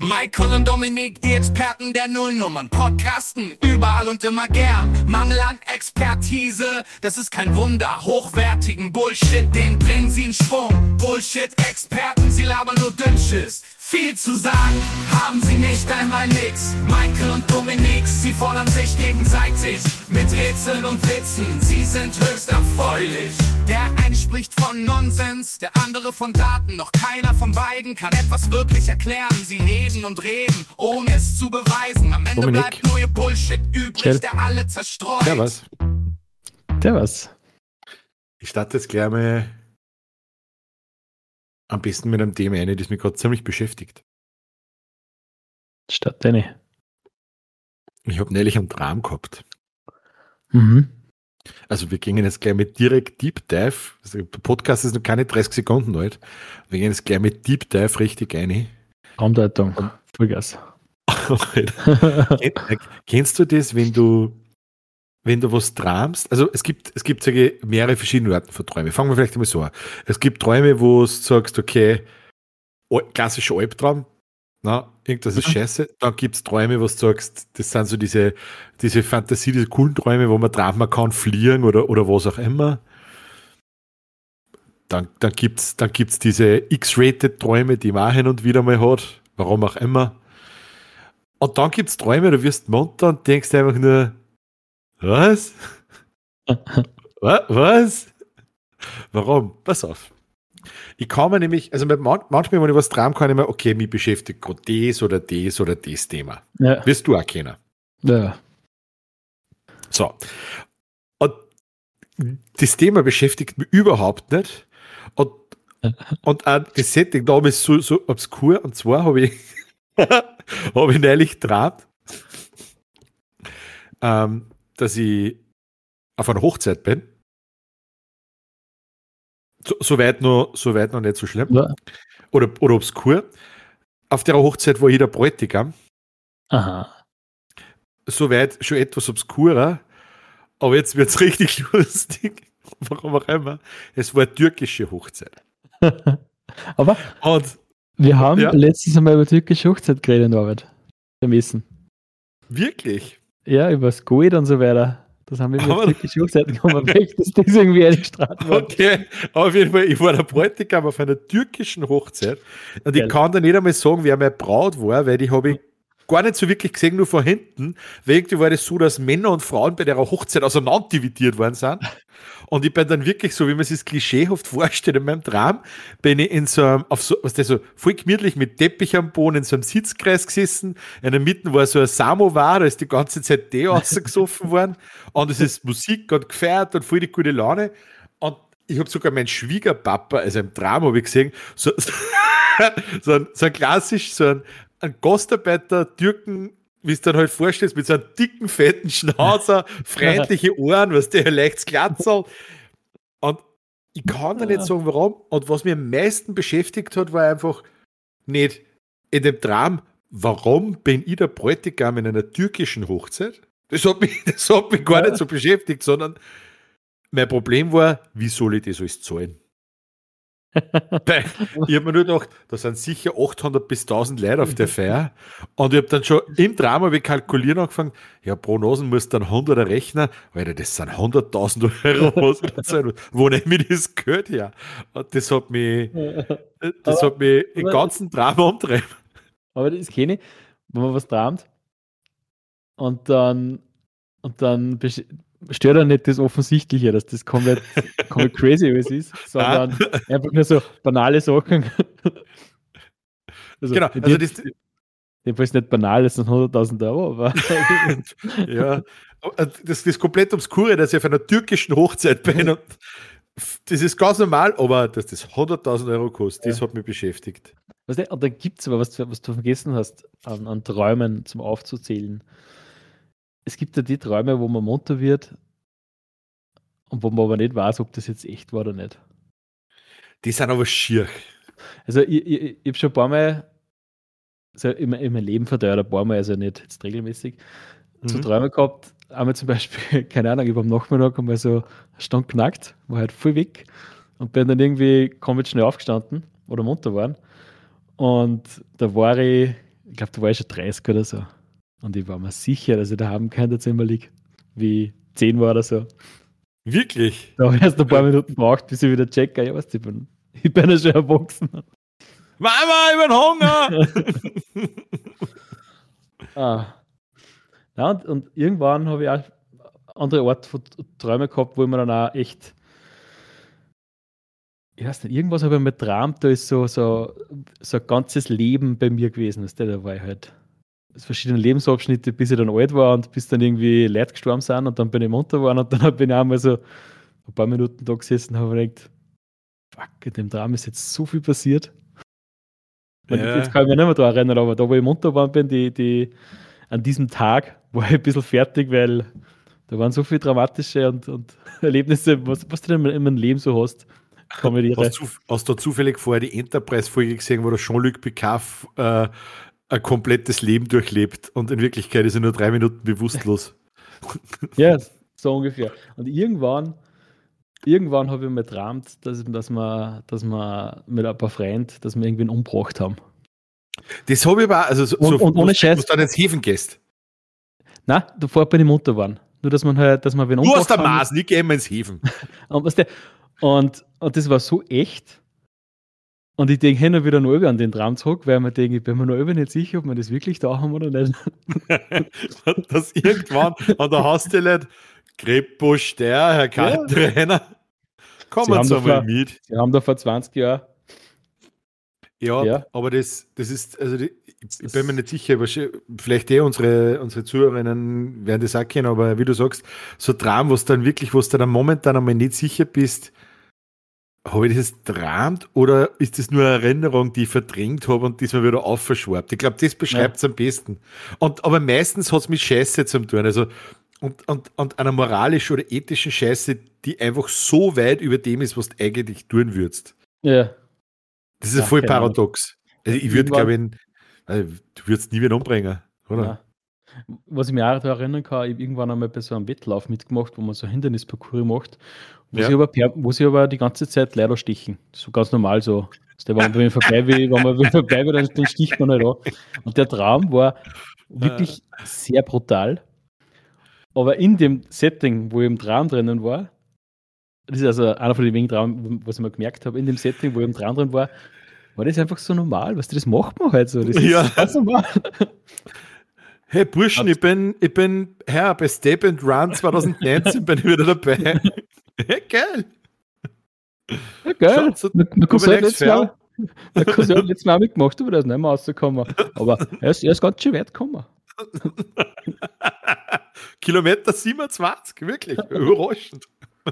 Michael und Dominik, die Experten der Nullnummern, podcasten überall und immer gern. Mangel an Expertise, das ist kein Wunder. Hochwertigen Bullshit, den bringen sie in Schwung. Bullshit-Experten, sie labern nur Dünnschiss. Viel zu sagen, haben sie nicht einmal nix. Michael und Dominik, sie fordern sich gegenseitig mit Rätseln und Witzen, sie sind höchst erfreulich. Der eine spricht von Nonsens, der andere von Daten. Doch keiner von beiden kann etwas wirklich erklären. Sie reden und reden, ohne es zu beweisen. Am Ende Dominik. bleibt nur ihr Bullshit übrig, der alle zerstreut. Der was? Ich starte jetzt gleich mal am besten mit einem Thema ein, das mich gerade ziemlich beschäftigt. Statt deine. Ich habe neulich einen Traum gehabt. Mhm. Also wir gehen jetzt gleich mit direkt Deep Dive. Also der Podcast ist noch keine 30 Sekunden alt. Wir gehen jetzt gleich mit Deep Dive richtig rein. Raumdeutung. Vollgas. Kennst du das, wenn du was träumst? Also es gibt mehrere verschiedene Arten von Träumen. Fangen wir vielleicht einmal so an. Es gibt Träume, wo du sagst, okay, klassischer Albtraum, na, irgendwas ist scheiße. Dann gibt es Träume, wo du sagst, das sind so diese Fantasie, diese coolen Träume, wo man träumt, man kann fliegen oder was auch immer. Dann gibt's diese X-rated Träume, die man auch hin und wieder mal hat, warum auch immer. Und dann gibt es Träume, da wirst du munter und denkst einfach nur, was? Was? Warum? Pass auf. Ich kann mir nämlich, also manchmal, wenn ich was träume, kann ich mir, okay, mich beschäftigt gerade das oder das oder das Thema. Ja. Wirst du auch kennen. Ja. So. Und das Thema beschäftigt mich überhaupt nicht. Und auch das Setting da ist so obskur. Und zwar habe ich neulich geträumt, dass ich auf einer Hochzeit bin. Soweit noch nicht so schlimm. Ja. Oder obskur. Auf der Hochzeit war ich der Bräutigam. Aha. Soweit schon etwas obskurer. Aber jetzt wird es richtig lustig. Warum auch immer. Es war eine türkische Hochzeit. Aber Und wir haben ja. letztens einmal über türkische Hochzeit geredet in der Arbeit. Beim Essen. Wirklich? Ja, über das Gold und so weiter. Das haben wir mit Aber- türkische Hochzeiten gekommen. Vielleicht ist das irgendwie eingestrahlt worden. Okay, auf jeden Fall, ich war der Bräutigam auf einer türkischen Hochzeit und Geil. ich kann da nicht einmal sagen, wer meine Braut war, weil die habe ich gar nicht so wirklich gesehen, nur von hinten. Weil irgendwie war das so, dass Männer und Frauen bei der Hochzeit auseinander dividiert worden sind. Und ich bin dann wirklich so, wie man sich das klischeehaft vorstellt, in meinem Traum, bin ich in so einem, so voll gemütlich mit Teppich am Boden, in so einem Sitzkreis gesessen. In der Mitte war so ein Samovar, da ist die ganze Zeit Tee rausgesoffen worden. Und es ist Musik und gefeiert und voll die gute Laune. Und ich habe sogar meinen Schwiegerpapa, also im Traum habe ich gesehen, so ein klassisch, so ein Gastarbeiter, Türken, wie es dann halt vorstellst, mit so einem dicken, fetten Schnauzer, freundliche Ohren, was der leicht glatzel. Und ich kann da nicht sagen, warum. Und was mich am meisten beschäftigt hat, war einfach nicht in dem Traum, warum bin ich der Bräutigam in einer türkischen Hochzeit? Das hat mich gar nicht so beschäftigt, sondern mein Problem war, wie soll ich das alles zahlen? Weil ich habe mir nur gedacht, da sind sicher 800 bis 1000 Leute auf der Feier. Und ich habe dann schon im Drama kalkulieren angefangen, ja, Prognosen muss dann 100er rechnen, Alter, das sind 100.000 Euro, was ich zahlen muss. Wo nehme ich das Geld her? Und das hat mich im ganzen Drama umtreiben. Aber das kenne ich, wenn man was träumt und dann stört er nicht das Offensichtliche, dass das komplett crazy alles ist, sondern einfach nur so banale Sachen. Also, Genau, in also dem Fall ist nicht banal, das sind 100.000 Euro, aber Ja, das komplett obskure, dass ich auf einer türkischen Hochzeit bin und das ist ganz normal, aber dass das 100.000 Euro kostet, das hat mich beschäftigt. und dann gibt es aber was du vergessen hast, an Träumen zum Aufzuzählen. Es gibt ja die Träume, wo man munter wird und wo man aber nicht weiß, ob das jetzt echt war oder nicht. Die sind aber schier. Also ich habe schon ein paar Mal, also in meinem Leben verteilt ein paar Mal, also nicht jetzt regelmäßig, so Träume gehabt. Einmal zum Beispiel, keine Ahnung, ich habe am Nachmittag einmal so eine Stunde knackt, war halt voll weg und bin dann irgendwie komplett schnell aufgestanden oder munter geworden. Und da war ich ich glaube, da war ich schon 30 oder so. Und ich war mir sicher, dass ich daheim kein Zimmer liege, wie 10 war oder so. Wirklich? Da habe ich erst ein paar Minuten gebraucht, bis ich wieder checke. Ja, was, ich bin ja schon erwachsen. Mama, ich bin Hunger! Ja, und irgendwann habe ich auch andere Art von Träume gehabt, wo ich mir dann auch echt, ich weiß nicht, irgendwas habe ich mir geträumt, da ist so ein ganzes Leben bei mir gewesen. Da war ich halt verschiedene Lebensabschnitte, bis ich dann alt war und bis dann irgendwie Leute gestorben sind und dann bin ich munter geworden und dann bin ich auch mal so ein paar Minuten da gesessen und habe mir gedacht, fuck, in dem Traum ist jetzt so viel passiert. Ja. Jetzt kann ich mich nicht mehr daran erinnern, aber da, wo ich munter geworden bin, an diesem Tag war ich ein bisschen fertig, weil da waren so viele dramatische und Erlebnisse, was du denn in meinem Leben so hast. Hast du zufällig vorher die Enterprise-Folge gesehen, wo der Jean-Luc Picard ein komplettes Leben durchlebt und in Wirklichkeit ist er nur 3 Minuten bewusstlos? Ja, so ungefähr. Und irgendwann habe ich mir geträumt, dass wir mit ein paar Freunden, dass wir irgendwen umgebracht haben. Das habe ich aber auch, also und ohne Scheiß. Du dann ins Häfen gehst. Nein, davor bin ich munter geworden. Nur, dass wir wen Du hast der haben. Maß, nicht gehen wir ins Häfen. Und das war so echt. Und ich denke hin und wieder noch über an den Traum zurück, weil ich bin mir noch über nicht sicher, ob wir das wirklich da haben oder nicht. Das irgendwann an der Haustelle Grepbusch, der Herr Kaltrainer. Kommen Sie mal mit. Sie haben da vor 20 Jahren. Ja, aber das ist, also ich bin mir nicht sicher, aber vielleicht unsere Zuhörerinnen werden das auch kennen, aber wie du sagst, so Traum, wo du dann momentan einmal nicht sicher bist, habe ich das geträumt oder ist das nur eine Erinnerung, die ich verdrängt habe und diesmal wieder aufverschwabt? Ich glaube, das beschreibt es am besten. Aber meistens hat es mit Scheiße zu tun. Also und einer moralischen oder ethischen Scheiße, die einfach so weit über dem ist, was du eigentlich tun würdest. Ja. Das ist voll paradox. Also ich würde, glaube ich, du würdest nie wieder umbringen, oder? Ja. Was ich mich auch daran erinnern kann, ich habe irgendwann einmal bei so einem Wettlauf mitgemacht, wo man so Hindernisparcours macht, wo sie aber die ganze Zeit leider stichen. So ganz normal so. Wenn man vorbei will, dann sticht man halt an. Und der Traum war wirklich sehr brutal. Aber in dem Setting, wo ich im Traum drinnen war, das ist also einer von den wenigen Traum, was ich mir gemerkt habe, in dem Setting, wo ich im Traum drin war das einfach so normal. Weißt du, das macht man halt so. Das ist ganz normal. Hey Burschen, ich bin Herr bei Step and Run 2019 bin ich wieder dabei. Hey, geil. Ja, geil. Man kann halt letztes Mal mitgemacht, aber da ist nicht mehr rausgekommen. Aber er ist ganz schön weit gekommen. Kilometer 27, wirklich. Überraschend.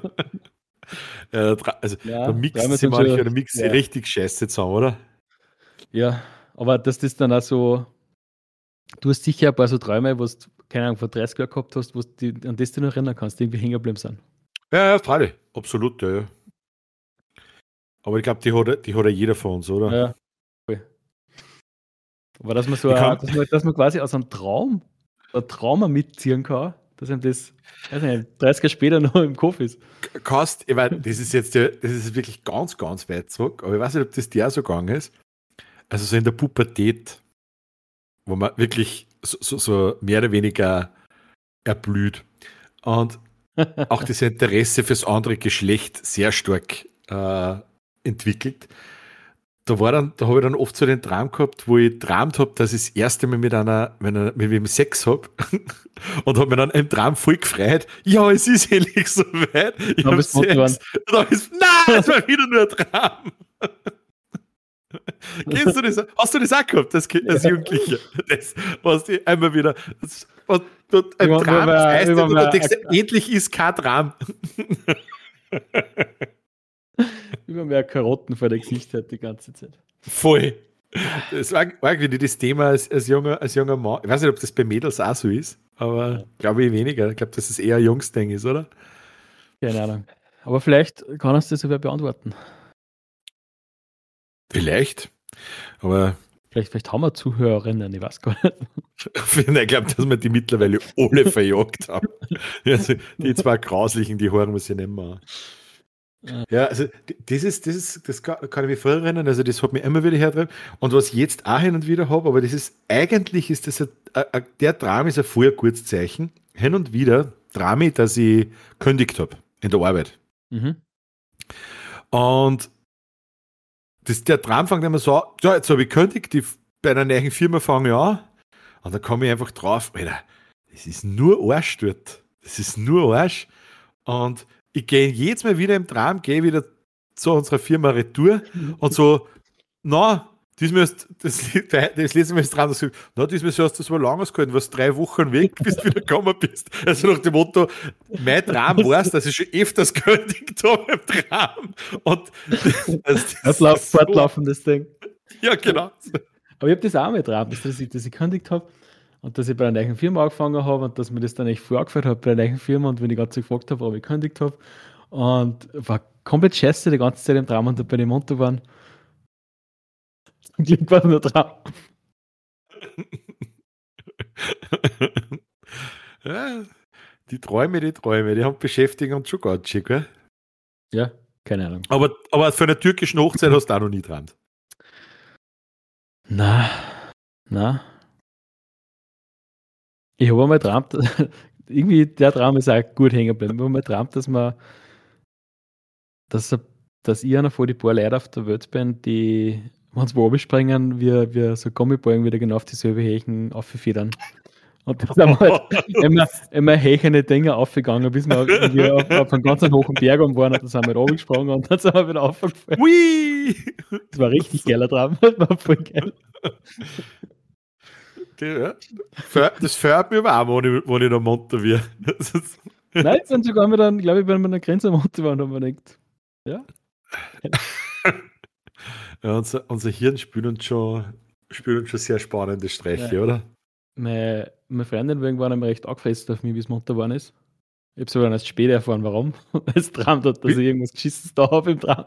Da mixen sie manche richtig scheiße zusammen, oder? Ja, aber dass das dann auch so, du hast sicher ein paar so Träume, wo du, keine Ahnung, vor 30 Jahren gehabt hast, an das du noch erinnern kannst, die irgendwie hängen geblieben sind. Ja, freilich. Absolut, ja. Aber ich glaube, die hat ja jeder von uns, oder? Ja, cool. Aber dass man dass man quasi aus einem Traum mitziehen kann, dass einem das, weiß nicht, 30 Jahre später noch im Kopf ist. Ich meine, das ist wirklich ganz, ganz weit zurück, aber ich weiß nicht, ob das dir so gegangen ist. Also so in der Pubertät, wo man wirklich so mehr oder weniger erblüht und auch das Interesse fürs andere Geschlecht sehr stark entwickelt. Da habe ich dann oft so den Traum gehabt, wo ich geträumt habe, dass ich das erste Mal mit wem Sex habe und habe mir dann im Traum voll gefreut. Ja, es ist endlich so weit. Ich habe Sex. Nein, es war wieder nur ein Traum. Kennst du das? Hast du das auch gehabt, als Jugendlicher? Das, was die einmal wieder ein Traum heißt, und du denkst, endlich ist kein Traum. Immer mehr Karotten vor der Gesicht hat die ganze Zeit. Voll. Das war irgendwie das Thema als junger Mann. Ich weiß nicht, ob das bei Mädels auch so ist, aber glaube ich weniger. Ich glaube, dass es eher ein Jungsding ist, oder? Keine Ahnung. Aber vielleicht kann uns das sogar beantworten. Vielleicht. Aber vielleicht haben wir Zuhörerinnen, ich weiß gar nicht. Ich glaube, dass wir die mittlerweile alle verjagt haben. Also, die zwei Grauslichen, die hören wir sich nicht mehr an. Ja, also das kann ich mich voll erinnern, also das hat mich immer wieder hergetrieben. Und was ich jetzt auch hin und wieder habe, aber eigentlich ist das der Traum ist ein voll gutes Zeichen. Hin und wieder Drama, dass ich kündigt habe in der Arbeit. Mhm. Und der Traum fängt immer so, ja, jetzt habe ich kündigt, bei einer neuen Firma fange ich an. Und dann komme ich einfach drauf, Alter, das ist nur Arsch dort. Das ist nur Arsch. Und ich gehe jedes Mal wieder im Traum, gehe wieder zu unserer Firma Retour und so, na, das letzte Mal ist dran, dass na, diesmal hast du so lange ausgehalten, warst 3 Wochen weg, bis du wieder gekommen bist. Also nach dem Motto, mein Traum war es, dass ich schon öfters gekündigt habe im Traum. Und das läuft fortlaufend, das Ding. Ja, genau. Aber ich habe das auch mal getraut, dass ich gekündigt habe und dass ich bei einer neuen Firma angefangen habe und dass mir das dann echt vorgeführt habe bei einer neuen Firma und wenn ich ganz gefragt habe, ob ich gekündigt habe. Und war komplett scheiße die ganze Zeit im Traum und da bin ich munter geworden. Zum Glück war es nur Traum. Ja, die Träume, die haben beschäftigt und schon ganz schön, gell? Ja, keine Ahnung. Aber für eine türkischen Hochzeit hast du auch noch nie geträumt. Na. Ich habe einmal geträumt, irgendwie der Traum ist auch gut hängen geblieben. Ich habe einmal geträumt, dass ich einer von die paar Leute auf der Welt bin, die, wenn sie wo runterspringen, wie so Gummiballen wieder genau auf dieselbe Hächen auffedern. Und da sind wir halt immer hächende Dinge aufgegangen, bis wir irgendwie auf einen ganz hohen Berg waren und dann sind wir runtergesprungen und dann sind wir wieder aufgefallen. Ui! Das war ein richtig geiler Traum. Das war voll geil. Das fährt mir aber auch, wenn ich noch munter wäre. Nein, jetzt sind sogar wir dann, glaube ich, bei einer Grenze am Monte waren, haben wir gedacht, ja. Ja, unser Hirn spielt uns schon sehr spannende Streiche, Ja. oder? Meine Freundin war irgendwann einmal recht angefressen auf mich, wie es munter geworden ist. Ich habe sogar erst später erfahren, warum. Weil es träumt hat, dass ich irgendwas Geschissenes da habe im Traum.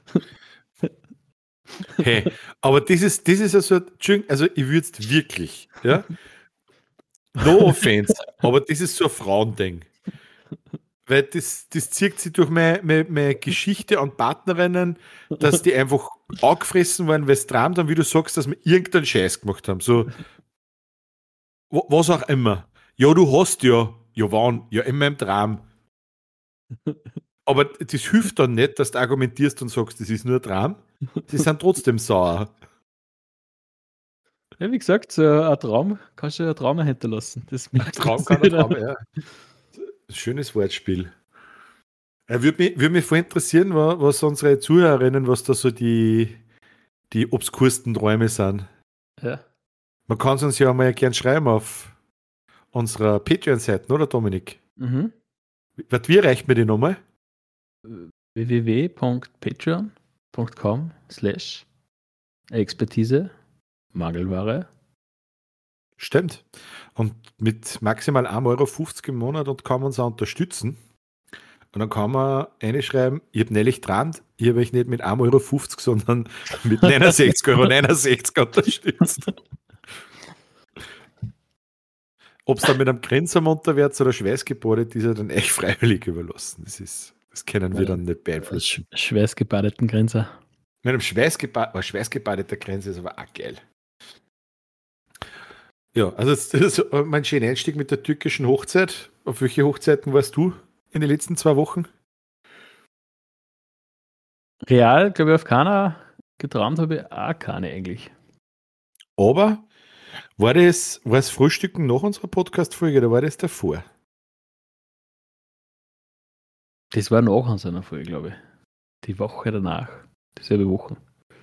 Hey, aber das ist also, also ich würde es wirklich, ja, no offense, aber das ist so ein Frauending. Weil das zieht sich durch meine Geschichte an Partnerinnen, dass die einfach angefressen waren, weil es träumt haben, wie du sagst, dass wir irgendeinen Scheiß gemacht haben. So, was auch immer. Ja, du hast ja wann? Ja, in meinem Traum. Aber das hilft dann nicht, dass du argumentierst und sagst, das ist nur ein Traum. Sie sind trotzdem sauer. Ja, wie gesagt, so ein Traum kannst du ja ein Traum hinterlassen. Ein Traum kann ein Traum, ja. Schönes Wortspiel. Würde mich voll interessieren, was unsere Zuhörerinnen, was da so die obskursten Träume sind. Ja. Man kann es uns ja mal gern schreiben auf unserer Patreon-Seite, oder Dominik? Mhm. Wie reicht mir die nochmal? www.patreon.com/Expertise Mangelware. Stimmt. Und mit maximal 1,50 € im Monat und kann man uns auch unterstützen. Und dann kann man reinschreiben, ich habe neulich geträumt, ich habe euch nicht mit 1,50 €, sondern mit 69,69 € unterstützt. Ob es dann mit einem Grinser munter wird oder schweißgebadet, ist ja dann echt freiwillig überlassen. Das können wir dann nicht beeinflussen. Schweißgebadeten Grinser. Mit einem schweißgebadeter Grinser ist aber auch geil. Ja, also das ist mein schöner Einstieg mit der türkischen Hochzeit. Auf welche Hochzeiten warst du in den letzten 2 Wochen? Real, glaube ich, auf keiner. Geträumt habe ich auch keine eigentlich. Aber war das Frühstücken nach unserer Podcast-Folge oder war das davor? Das war nach unserer Folge, glaube ich. Die Woche danach. Dieselbe Woche.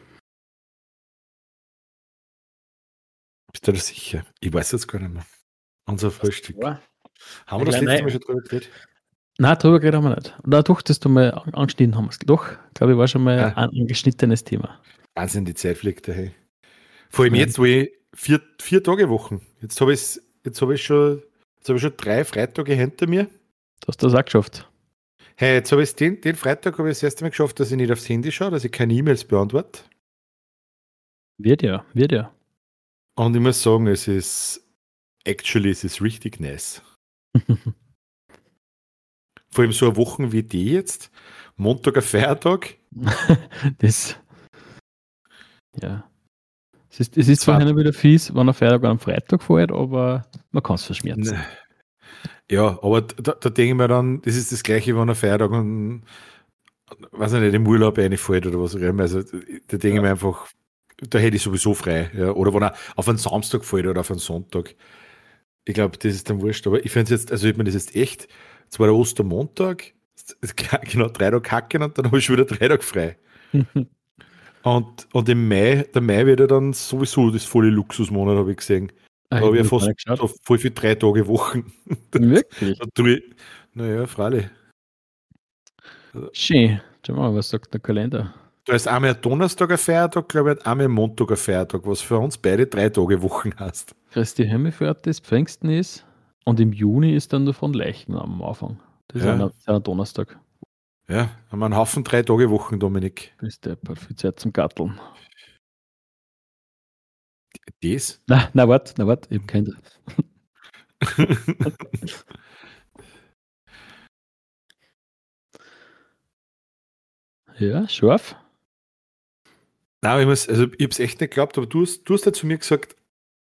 Bist du da sicher? Ich weiß jetzt gar nicht mehr. Unser Frühstück. Ja. Haben wir das letzte Mal schon drüber geredet? Nein, drüber geredet haben wir nicht. Na doch, das du mal angeschnitten haben. Doch, glaube ich, war schon mal ein angeschnittenes Thema. Wahnsinn, die Zeit fliegt daher. Vor allem jetzt, wo ich 4 Tage Wochen. Jetzt habe ich schon 3 Freitage hinter mir. Du hast das auch geschafft. Hey, jetzt habe ich den Freitag habe ich das erste Mal geschafft, dass ich nicht aufs Handy schaue, dass ich keine E-Mails beantworte. Wird ja. Und ich muss sagen, es ist richtig nice. vor allem so eine Woche wie die jetzt, Montag ein Feiertag. Das, ja. Es ist zwar hin wieder fies, wenn er Feiertag am Freitag fällt, aber man kann es verschmerzen. Ja, aber da denke ich mir dann, das ist das Gleiche, wenn ein Feiertag und, weiß ich nicht, im Urlaub reinfällt oder was auch immer. Also da denke ich mir einfach, da hätte ich sowieso frei. Ja. Oder wenn er auf einen Samstag fällt oder auf einen Sonntag. Ich glaube, das ist dann wurscht. Aber ich finde es jetzt, also ich meine, das ist echt, es war der Ostermontag, genau 3 Tage Hacken und dann habe ich schon wieder 3 Tage frei. Und im Mai, der Mai wird ja dann sowieso das volle Luxusmonat, habe ich gesehen. Da habe ich ja fast so voll für 3 Tage Wochen. Wirklich? Naja, freilich. Schön. Schau mal, was sagt der Kalender? Da ist einmal Donnerstag ein Feiertag, glaube ich, und einmal Montag ein Feiertag, was für uns beide 3 Tage Wochen heißt. Christi Himmelfahrt ist, Pfingsten ist und im Juni ist dann nur von Leichen am Anfang. Das ist ein Donnerstag. Ja, haben wir einen Haufen 3 Tage Wochen, Dominik. Ist der viel Zeit zum Gatteln. Das? Na, warte, ich habe keinen. Ja, scharf. Nein, ich habe es echt nicht geglaubt, aber du hast ja zu mir gesagt,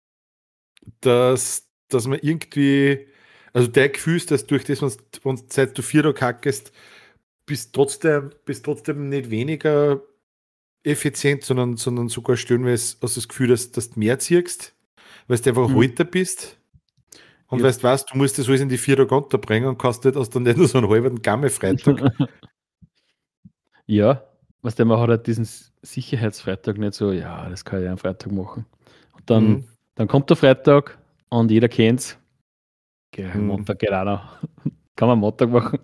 dass man irgendwie, also dein Gefühl ist, dass durch das, wenn du seit du 4 Tage hackest, bist trotzdem nicht weniger effizient, sondern sogar stellenweise hast du das Gefühl, dass du mehr ziehst, weil du einfach Halter bist. Und Ja. weißt, du musst das alles in die 4 Tage unterbringen und kannst nicht, hast dann nicht nur so einen halben Gamme-Freitag. Ja, was der man hat halt diesen Sicherheitsfreitag nicht so, ja, das kann ich am Freitag machen. Und dann kommt der Freitag und jeder kennt's. Okay, Montag geht auch noch. Kann man Montag machen.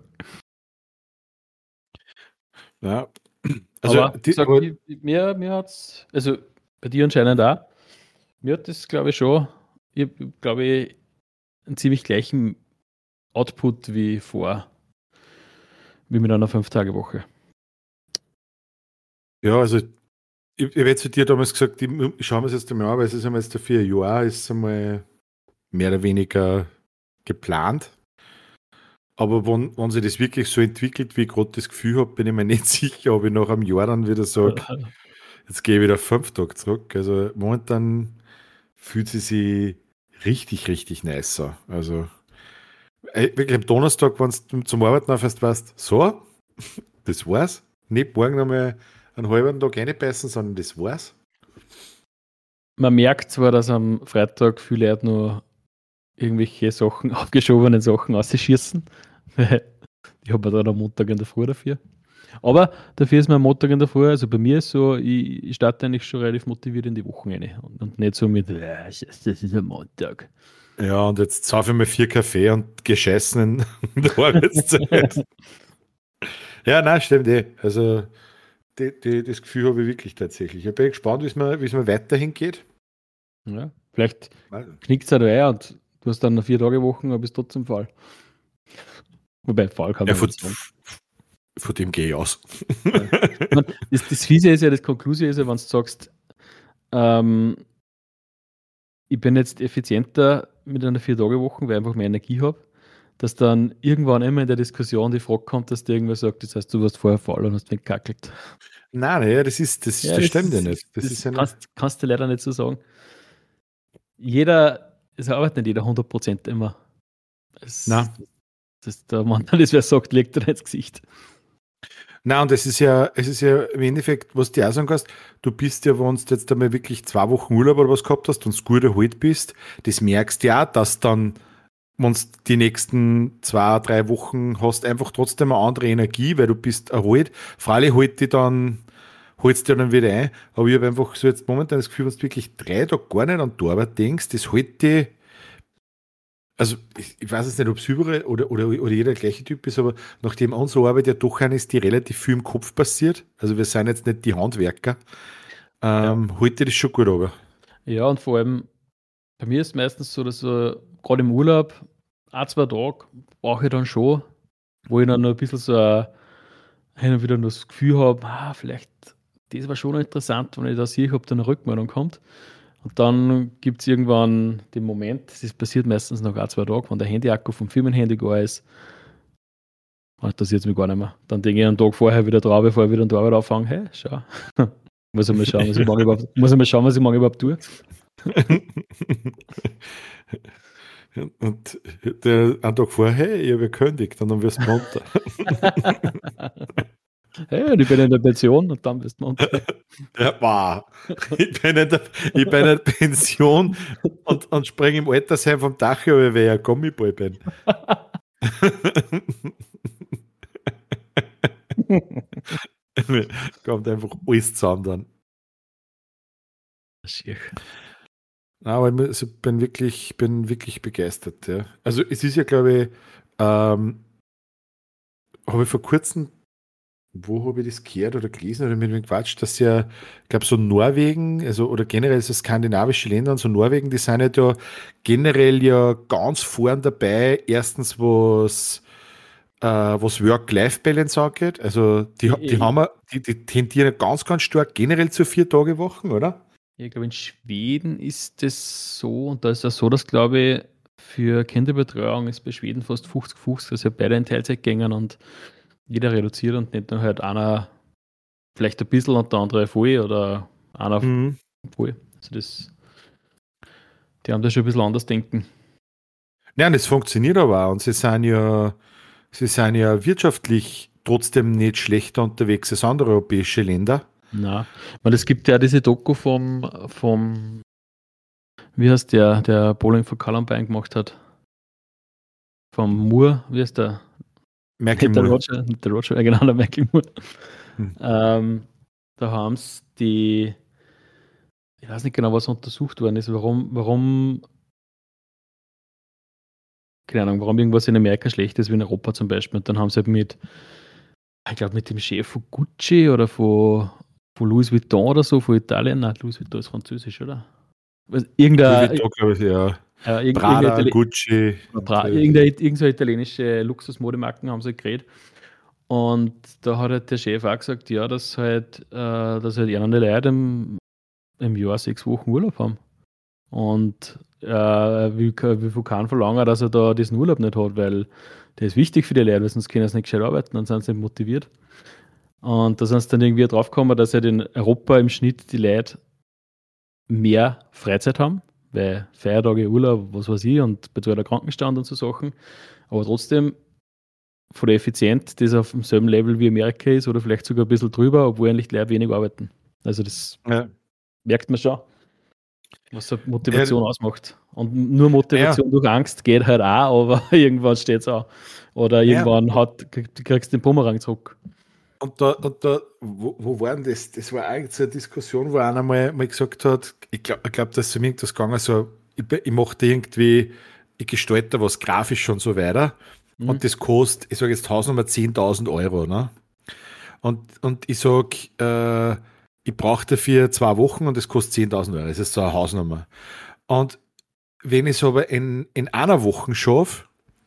Ja. Also, aber mir hat's, also bei dir anscheinend auch, mir hat das, glaube ich, schon, ich glaube ich, einen ziemlich gleichen Output wie mit einer 5-Tage-Woche. Ja, also ich habe jetzt zu dir damals gesagt, ich schaue mir das jetzt einmal an, weil es ist einmal jetzt für ein Jahr, ist einmal mehr oder weniger geplant. Aber wenn sich das wirklich so entwickelt, wie ich gerade das Gefühl habe, bin ich mir nicht sicher, ob ich nach einem Jahr dann wieder sage, jetzt gehe ich wieder 5 Tage zurück. Also momentan fühlt sie sich richtig, richtig nice an. Also wirklich am Donnerstag, wenn du zum Arbeiten aufhörst, weißt, so, das war's. Nicht morgen nochmal einen halben Tag reinbeißen, sondern das war's. Man merkt zwar, dass am Freitag viele Leute nur irgendwelche Sachen, aufgeschobene Sachen ausschießen. Ich habe dann am Montag in der Früh dafür. Aber dafür ist mir am Montag in der Früh, also bei mir ist so, ich starte eigentlich schon relativ motiviert in die Woche rein. Und nicht so mit, das ist am Montag. Ja, und jetzt saufe ich mir 4 Kaffee und gescheißen in der Arbeitszeit. Ja, nein, stimmt eh. Also das Gefühl habe ich wirklich tatsächlich. Ich bin gespannt, wie es mir weiterhin geht. Ja, vielleicht knickt es halt rein und du hast dann eine 4-Tage-Woche, aber bist trotzdem Fall. Wobei Fall kann man ja, nicht sagen. Von dem gehe ich aus. Ja. Das Fiese ist ja, das Konklusion ist ja, wenn du sagst, ich bin jetzt effizienter mit einer 4-Tage-Woche, weil ich einfach mehr Energie habe, dass dann irgendwann immer in der Diskussion die Frage kommt, dass dir irgendwer sagt, das heißt, du warst vorher faul und hast mich gekackelt. Nein, das stimmt ja nicht. Das kannst du leider nicht so sagen. Es arbeitet nicht jeder 100% immer. Nein. Der Mann, das wer sagt, legt er ins Gesicht. Nein, und es ist ja im Endeffekt, was du auch sagen kannst, du bist ja, wenn du jetzt einmal wirklich 2 Wochen Urlaub oder was gehabt hast und es gut erholt bist, das merkst du ja auch, dass dann, wenn du die nächsten 2-3 Wochen hast, einfach trotzdem eine andere Energie, weil du bist erholt. Freilich holst du dann wieder ein, aber ich habe einfach so jetzt momentan das Gefühl, wenn du wirklich 3 Tage gar nicht an die Arbeit denkst, das hält dich. Also, ich weiß jetzt nicht, ob es überall oder jeder gleiche Typ ist, aber nachdem unsere Arbeit ja doch eine ist, die relativ viel im Kopf passiert, also wir sind jetzt nicht die Handwerker, heute das schon gut aber. Ja, und vor allem, bei mir ist es meistens so, dass gerade im Urlaub 1-2 Tage brauche ich dann schon, wo ich dann noch ein bisschen so hin und wieder noch das Gefühl habe, vielleicht, das war schon interessant, wenn ich da sehe, ob da eine Rückmeldung kommt. Und dann gibt es irgendwann den Moment, das passiert meistens nach 1-2 Tagen, wenn der Handy-Akku vom Firmenhandy gar ist. interessiert es mich gar nicht mehr. Dann denke ich einen Tag vorher wieder drauf, bevor ich wieder an die Arbeit anfange, hey, schau. Muss ich mal schauen, was ich morgen überhaupt tue. Und der einen Tag vorher, hey, ich habe gekündigt, und dann wirst du munter. Hey, ich bin in der Pension und dann wirst du munter. Ja, wow. Ich bin in der Pension und springe im Altersheim vom Dach über, weil ich ein Gummiball bin. Kommt einfach alles zusammen dann. Schier. Aber ich bin wirklich begeistert. Ja. Also es ist ja, glaube ich, habe ich vor kurzem, wo habe ich das gehört oder gelesen oder mit dem Quatsch, dass ja, ich glaube, so Norwegen, also oder generell so skandinavische Länder und so Norwegen, die sind ja da generell ja ganz vorn dabei. Erstens, was Work-Life-Balance angeht. Also die tendieren ganz, ganz stark generell zu 4-Tage-Wochen, oder? Ich glaube, in Schweden ist es so, und da ist es so, dass, glaube ich, für Kinderbetreuung ist bei Schweden fast 50-50, also beide in Teilzeit gehen und jeder reduziert und nicht nur halt einer vielleicht ein bisschen und der andere voll oder einer voll. Also die haben da schon ein bisschen anders denken. Ja, und es funktioniert aber auch. Und sie sind ja wirtschaftlich trotzdem nicht schlechter unterwegs als andere europäische Länder. Na, weil es gibt ja diese Doku vom wie heißt der Bowling for Columbine gemacht hat? Vom Moore, wie heißt der? Michael Der Moore. Roger, genau, der Michael Moore. Da haben sie ich weiß nicht genau, was untersucht worden ist, warum keine Ahnung, warum irgendwas in Amerika schlecht ist, wie in Europa zum Beispiel. Und dann haben sie halt ich glaube, mit dem Chef von Gucci oder von Louis Vuitton oder so, von Italien. Nein, Louis Vuitton ist französisch, oder? Irgendein glaube ich, ja. irgendeine Prada, Gucci. irgendeine so italienische Luxusmodemarken haben sie geredet. Und da hat halt der Chef auch gesagt, ja, dass halt andere Leute im Jahr 6 Wochen Urlaub haben. Und will von keinem verlangen, dass er da diesen Urlaub nicht hat, weil der ist wichtig für die Leute, weil sonst können sie nicht gescheit arbeiten, dann sind sie nicht motiviert. Und da sind sie dann irgendwie drauf gekommen, dass halt in Europa im Schnitt die Leute mehr Freizeit haben, weil Feiertage, Urlaub, was weiß ich, und betreuter Krankenstand und so Sachen. Aber trotzdem von der Effizienz, das auf demselben Level wie Amerika ist oder vielleicht sogar ein bisschen drüber, obwohl eigentlich die Leute wenig arbeiten. Also das merkt man schon, was so Motivation ausmacht. Und nur Motivation durch Angst geht halt auch, aber irgendwann steht es auch. Oder irgendwann kriegst du den Bumerang zurück. Und da wo war denn das? Das war eigentlich so eine Diskussion, wo einer mal gesagt hat, ich glaube, dass es um irgendwas gegangen ist, so, ich mache irgendwie, ich gestalte was grafisch und so weiter. Und das kostet, ich sage jetzt Hausnummer 10.000 Euro. Ne? Und ich sage, ich brauche dafür 2 Wochen und das kostet 10.000 Euro. Das ist so eine Hausnummer. Und wenn ich es aber in einer Woche schaffe,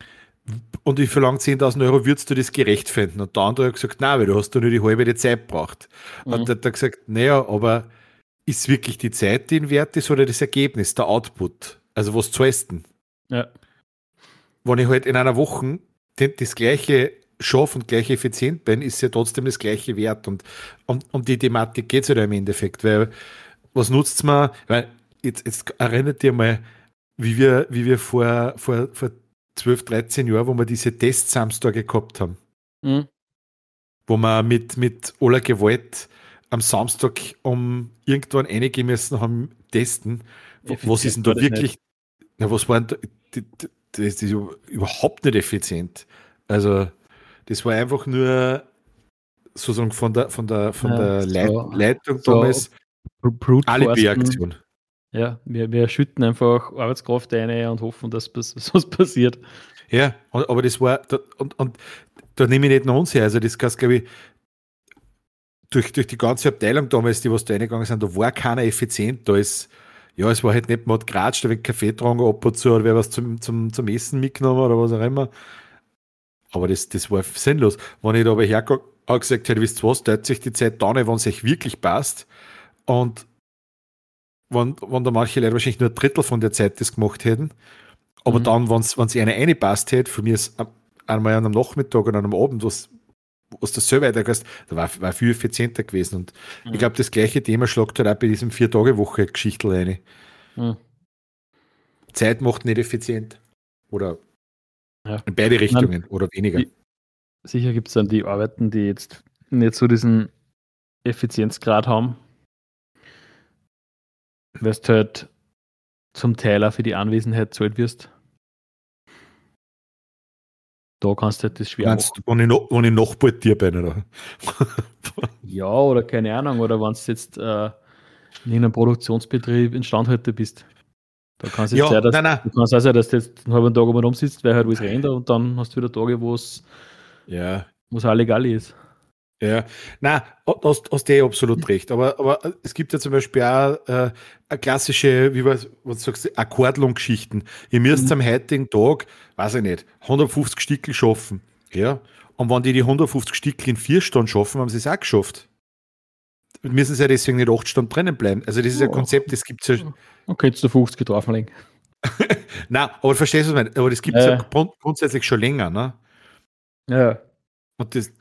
und ich verlange 10.000 Euro, würdest du das gerecht finden? Und der andere hat gesagt, nein, weil du hast nur die halbe die Zeit gebraucht. Und der hat gesagt, naja, aber ist wirklich die Zeit, die ihn wert ist, oder das Ergebnis, der Output? Also was zahlst du denn? Ja. Wenn ich halt in einer Woche das gleiche schaffe und gleich effizient bin, ist ja trotzdem das gleiche wert. Und um die Thematik geht es halt im Endeffekt, weil was nutzt es mir? Weil jetzt erinnert dir mal, wie wir vor 12, 13 Jahren, wo wir diese Testsamstage gehabt haben. Wo wir mit aller Gewalt am Samstag irgendwann reingehen müssen haben, testen. Was ist denn da wirklich, was waren da, das ist überhaupt nicht effizient. Also, das war einfach nur sozusagen von der Leitung damals Alibi-Aktion. Ja, wir schütten einfach Arbeitskraft rein und hoffen, dass was passiert. Ja, aber das war, und da nehme ich nicht noch uns her. Also, das kannst, glaube ich, durch die ganze Abteilung damals, die was da reingegangen sind, da war keiner effizient. Da ist, ja, es war halt nicht mal geratscht, da wird Kaffee getrunken, ab und zu, oder wer was zum Essen mitgenommen oder was auch immer. Aber das war sinnlos. Wenn ich da aber gesagt hätte, wisst ihr was, teilt sich die Zeit da nicht, wenn es euch wirklich passt. Und wenn da manche Leute wahrscheinlich nur ein Drittel von der Zeit das gemacht hätten, aber dann, wenn es eine passt hätte, von mir ist einmal an einem Nachmittag und an einem Abend, was du selber weitergehst, da war viel effizienter gewesen. Und ich glaube, das gleiche Thema schlägt halt auch bei diesem 4-Tage-Woche-Geschichtel rein. Mhm. Zeit macht nicht effizient. Oder Ja. in beide Richtungen oder weniger. Sicher gibt es dann die Arbeiten, die jetzt nicht so diesen Effizienzgrad haben. Weil du halt zum Teil auch für die Anwesenheit zahlt wirst. Da kannst du halt das schwer Meinst du, wenn ich noch bei dir bin, oder? Ja, oder keine Ahnung, oder wenn du jetzt in einem Produktionsbetrieb Instandhalter bist. Da kann es jetzt sein, dass nein. du kannst auch sein, dass du jetzt einen halben Tag einmal rumsitzt, weil halt alles rennt und dann hast du wieder Tage, wo es auch legal ist. Ja, nein, hast du absolut recht. Aber es gibt ja zum Beispiel auch eine klassische, wie was sagst du, Akkordlung-Geschichten. Ihr müsst am heutigen Tag, weiß ich nicht, 150 Stickel schaffen. Ja. Und wenn die 150 Stickel in 4 Stunden schaffen, haben sie es auch geschafft. Müssen sie ja deswegen nicht 8 Stunden drinnen bleiben. Also das ist ein Konzept, das gibt es ja. Okay, jetzt du 50 drauflegen. Nein, aber verstehst du, was ich meine? Aber das gibt es ja grundsätzlich schon länger, ne? Ja. Und das,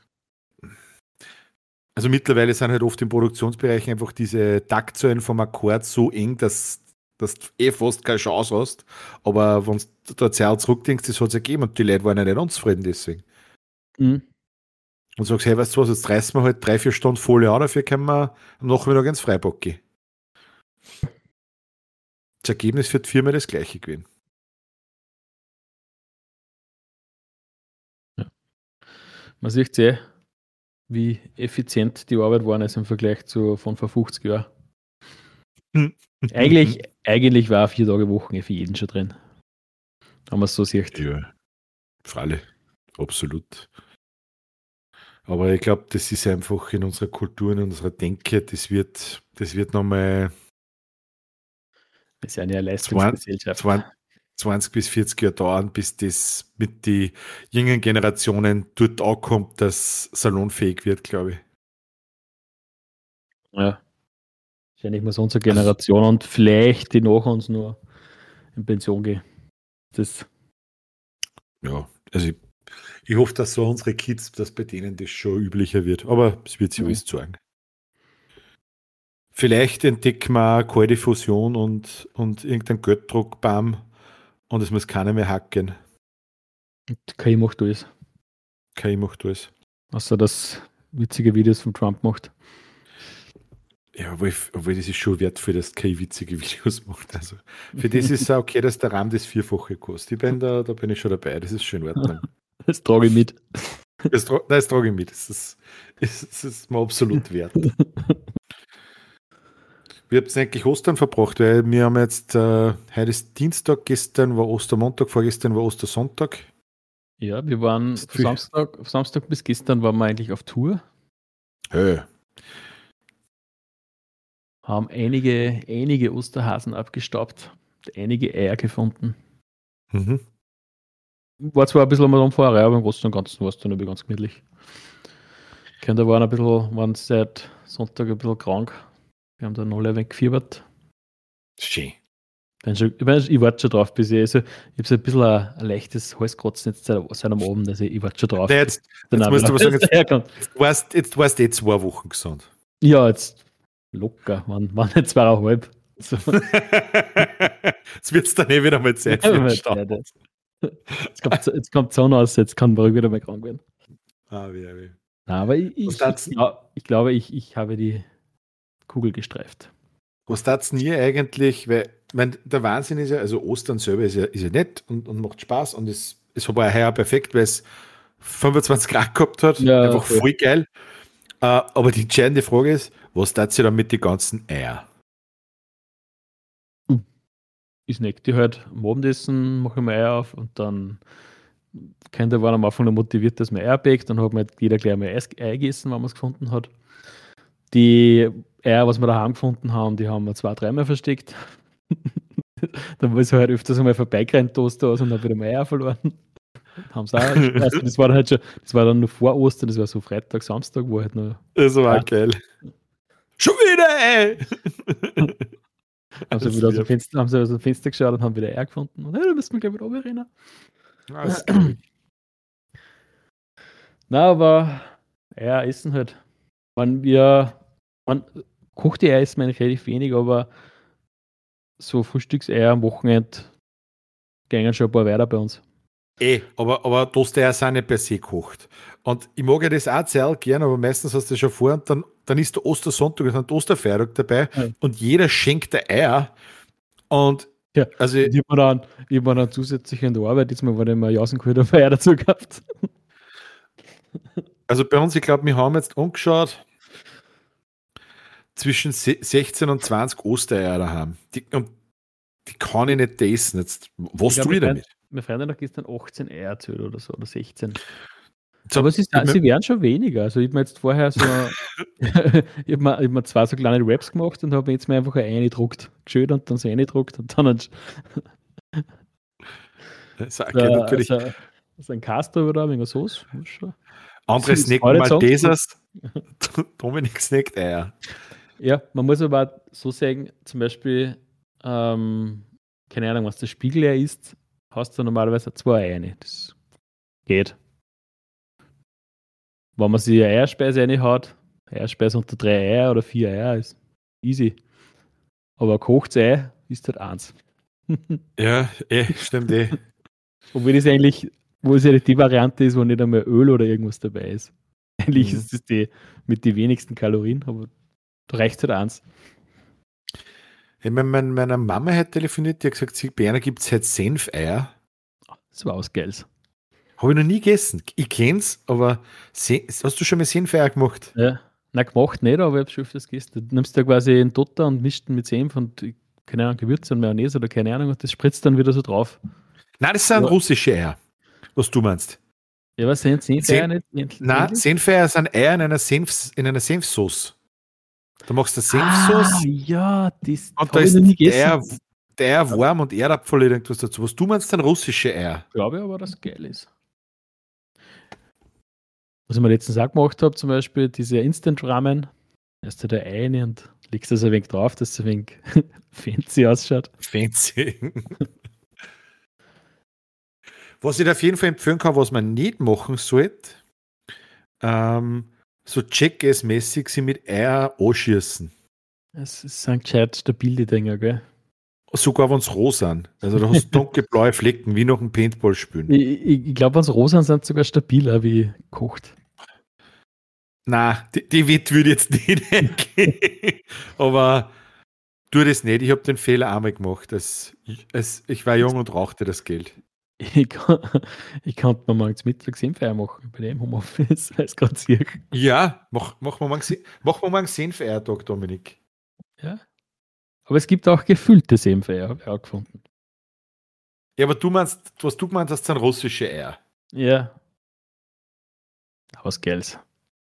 also mittlerweile sind halt oft im Produktionsbereich einfach diese Taktzahlen vom Akkord so eng, dass du fast keine Chance hast. Aber wenn du da Zeit zurückdenkst, das hat es ergeben und die Leute waren ja nicht unzufrieden deswegen. Mhm. Und sagst, hey, weißt du was, jetzt reißen wir halt 3-4 Stunden Folie an, dafür können wir am Nachmittag ins Freibad gehen. Das Ergebnis für die Firma das gleiche gewesen. Ja. Man sieht sehr, wie effizient die Arbeit war im Vergleich zu von vor 50 Jahren. Eigentlich war 4 Tage Woche für jeden schon drin. Wenn man es so sieht. Ja, freilich. Absolut. Aber ich glaube, das ist einfach in unserer Kultur, in unserer Denke, das wird nochmal. Wir sind ja eine Leistungsgesellschaft. 20 bis 40 Jahre dauern, bis das mit den jungen Generationen dort ankommt, dass salonfähig wird, glaube ich. Ja. Wahrscheinlich muss unsere Generation und vielleicht die nach uns nur in Pension gehen. Ja, also ich hoffe, dass so unsere Kids, dass bei denen das schon üblicher wird. Aber es wird sich alles zeigen. Vielleicht entdecken wir auch kalte Fusion und irgendeinen Gelddruckbaum und es muss keiner mehr hacken. KI macht alles. KI macht alles. Außer dass witzige Videos von Trump macht. Ja, obwohl das ist schon wertvoll, dass KI witzige Videos macht. Also für das ist es auch okay, dass der RAM das 4-fache kostet. Da bin ich schon dabei. Das ist schön in Ordnung. Das trage ich mit. Das trage ich mit. Das ist mir absolut wert. Wie habt ihr eigentlich Ostern verbracht? Weil wir haben jetzt, heute ist Dienstag, gestern war Ostermontag, vorgestern war Ostersonntag. Ja, wir waren Samstag bis gestern waren wir eigentlich auf Tour. Hey. Haben einige Osterhasen abgestaubt, einige Eier gefunden. Mhm. War zwar ein bisschen am Rumfahren, aber im Großen und Ganzen war es dann ganz gemütlich. Kinder waren seit Sonntag ein bisschen krank. Wir haben dann alle ein wenig gefiebert. Schön. Ich warte schon drauf, bis ich habe so ein bisschen ein leichtes Halskratzen jetzt seit am Abend, also ich warte schon drauf. Nee, jetzt musst du aber sagen, jetzt warst du 2 Wochen gesund. Ja, jetzt locker, waren nicht 2,5. So. Jetzt wird es dann wieder mal Zeit für den Start. Jetzt kommt die Sonne raus, jetzt kann man wieder mal krank werden. Wie. Nein, aber ich glaube, ich habe die Kugel gestreift. Was tat's nie eigentlich, weil der Wahnsinn ist ja, also Ostern selber ist ja nett und macht Spaß und es war ja heuer perfekt, weil es 25 Grad gehabt hat, einfach voll geil. Aber die entscheidende Frage ist, was tat sie dann mit den ganzen Eier? Ich snack die halt am Abendessen, mache ich mir Eier auf und dann Kinder waren am Anfang noch motiviert, dass man Eier backt, dann hat man jeder gleich mal Ei gegessen, wenn man es gefunden hat. Die Eier, was wir daheim gefunden haben, die haben wir 2-3 Mal versteckt. Dann war es halt öfters einmal vorbeigerannt, Toaster aus und dann wieder mal Eier verloren. Haben sie auch, also das war dann noch vor Ostern, das war so Freitag, Samstag, wo halt noch. Das war geil. Schon wieder Ei! Haben sie wieder aus dem Fenster geschaut und haben wieder Eier gefunden. Und da müssen wir gleich wieder runterrennen. Na, aber Eier essen halt. Man kocht die Eier essen eigentlich relativ wenig, aber so Frühstückseier am Wochenende gehen schon ein paar weiter bei uns. Aber Toasteier sind nicht per se gekocht. Und ich mag ja das auch sehr gern, aber meistens hast du das schon vor und dann ist der Ostersonntag, ist ein Osterfeiertag dabei Ja. und jeder schenkt ein Eier. Und Ja, also, ich habe mir dann zusätzlich in der Arbeit, jetzt mal, wenn ich mal Jausen geholt habe, Eier dazu gehabt. also bei uns, ich glaube, wir haben jetzt angeschaut, zwischen 16 und 20 Ostereier daheim. Und die kann ich nicht essen. Jetzt, was tue ich damit? Mein Freund hat gestern 18 Eier erzählt oder so, oder 16. So, Aber sie werden schon weniger. Also ich habe mir jetzt vorher so ich hab mir 2 so kleine Raps gemacht und habe jetzt mir einfach eine eingedruckt. Geschönt und dann so eingedruckt und dann natürlich so ein Cast drüber da, wegen der Sauce. andere snacken Maltesers, Dominik snackt Eier. Ja, man muss aber auch so sagen, zum Beispiel, keine Ahnung, was der Spiegeleier ist, hast du normalerweise 2 Eier rein. Das geht. Wenn man sich eine Eierspeise reinhaut, Eierspeise unter 3 Eier oder 4 Eier ist easy. Aber ein gekochtes Ei ist halt 1. Ja, stimmt Obwohl das eigentlich, wo es ja die Variante ist, wo nicht einmal Öl oder irgendwas dabei ist. Eigentlich ist es die mit den wenigsten Kalorien, aber da reicht halt 1. Ich meine Mama hat telefoniert, die hat gesagt, bei einer gibt es halt Senfeier. Das war was Geiles. Habe ich noch nie gegessen. Ich kenn's, aber hast du schon mal Senfeier gemacht? Ja, nein, gemacht nicht, aber ich habe schon öfters gegessen. Du nimmst ja quasi einen Dotter und mischt ihn mit Senf und keine Ahnung, Gewürze und Mayonnaise oder keine Ahnung und das spritzt dann wieder so drauf. Nein, das sind russische Eier, was du meinst. Ja, was sind Senfeier nicht? Nein, Senfeier sind Eier in einer Senfsauce. Da machst du Senfsauce ja, das und da ist der Eier warm und Erdapfel oder irgendwas dazu. Was du meinst, sind russische Eier. Ich glaube aber, dass geil ist. Was ich mir letztens auch gemacht habe, zum Beispiel diese Instant-Ramen, erst da eine und legst das ein wenig drauf, dass es ein wenig fancy ausschaut. Fancy. Was ich auf jeden Fall empfehlen kann, was man nicht machen sollte, so Jackass-mäßig sie mit Eier anschießen. Es sind gescheit stabile Dinger, gell? Sogar wenn es roh sind. Also da hast du dunkelblaue Flecken, wie nach einem Paintball spielen. Ich glaube, wenn es roh sind, sind sie sogar stabiler wie gekocht. Nein, die Wett würde jetzt nicht eingehen. Aber tu das nicht. Ich habe den Fehler einmal gemacht. Ich war jung und rauchte das Geld. Ich konnte mir morgens Mittag Senfeier machen bei dem Homeoffice, weil es gerade sieht. Ja, mach mal morgen Senfeiertag, Dominik. Ja. Aber es gibt auch gefüllte Senfeier, habe ich auch gefunden. Ja, aber was du gemeint hast, sind russische Eier. Ja. Was Geiles.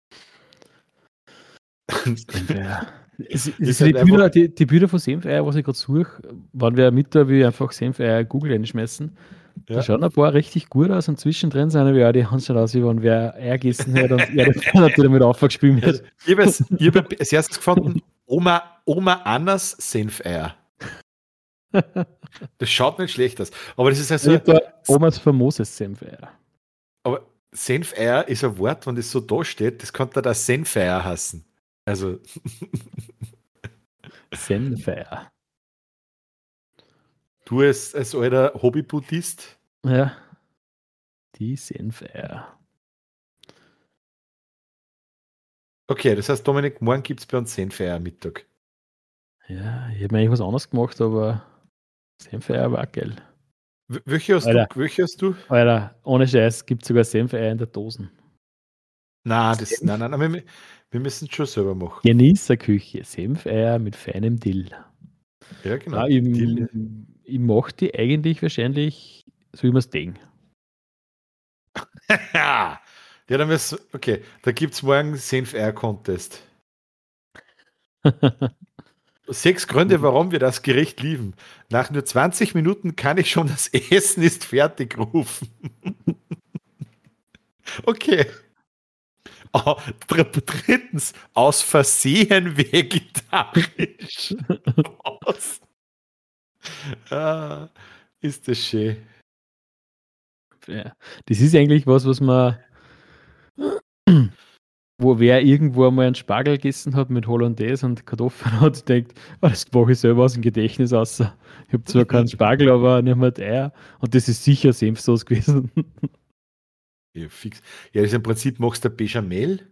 Senfeier. Die Bilder von Senfeier, was ich gerade suche, wenn wir Mittag wie einfach Senfeier Google einschmeißen, da schauen ein paar richtig gut aus und zwischendrin sind wir auch die Hand aus, wie wenn wer Eier gegessen hat und er natürlich mit aufgespielt wird. Ich habe als erstes gefunden, Oma Annas Senfeier. Das schaut nicht schlecht aus. Aber das ist also. Omas famoses Senfeier. Aber Senfeier ist ein Wort, wenn das so da steht, das könnte da Senfeier heißen. Also. Senfeier. Du als alter Hobby-Buddhist? Ja. Die Senfeier. Okay, das heißt, Dominik, morgen gibt es bei uns Senfeier Mittag. Ja, ich habe mir eigentlich was anderes gemacht, aber Senfeier war auch geil. Welche hast du? Alter, ohne Scheiß, gibt es sogar Senfeier in der Dosen. Nein, wir müssen es schon selber machen. Genießerküche, Senfeier mit feinem Dill. Ja, genau. Ich mache die eigentlich wahrscheinlich so, wie man es denkt. Ja, dann okay, da gibt es morgen Senfeier-Contest. 6 Gründe, warum wir das Gericht lieben. Nach nur 20 Minuten kann ich schon das Essen ist fertig rufen. Okay. Drittens, aus Versehen vegetarisch. Ist das schön. Ja, das ist eigentlich was man wo wer irgendwo einmal einen Spargel gegessen hat mit Hollandaise und Kartoffeln hat, denkt, das mache ich selber aus dem Gedächtnis aus. Ich habe zwar keinen Spargel, aber nicht mehr die Eier. Und das ist sicher Senfsoße gewesen. Ja, fix. Ja, das ist im Prinzip, machst du Bechamel,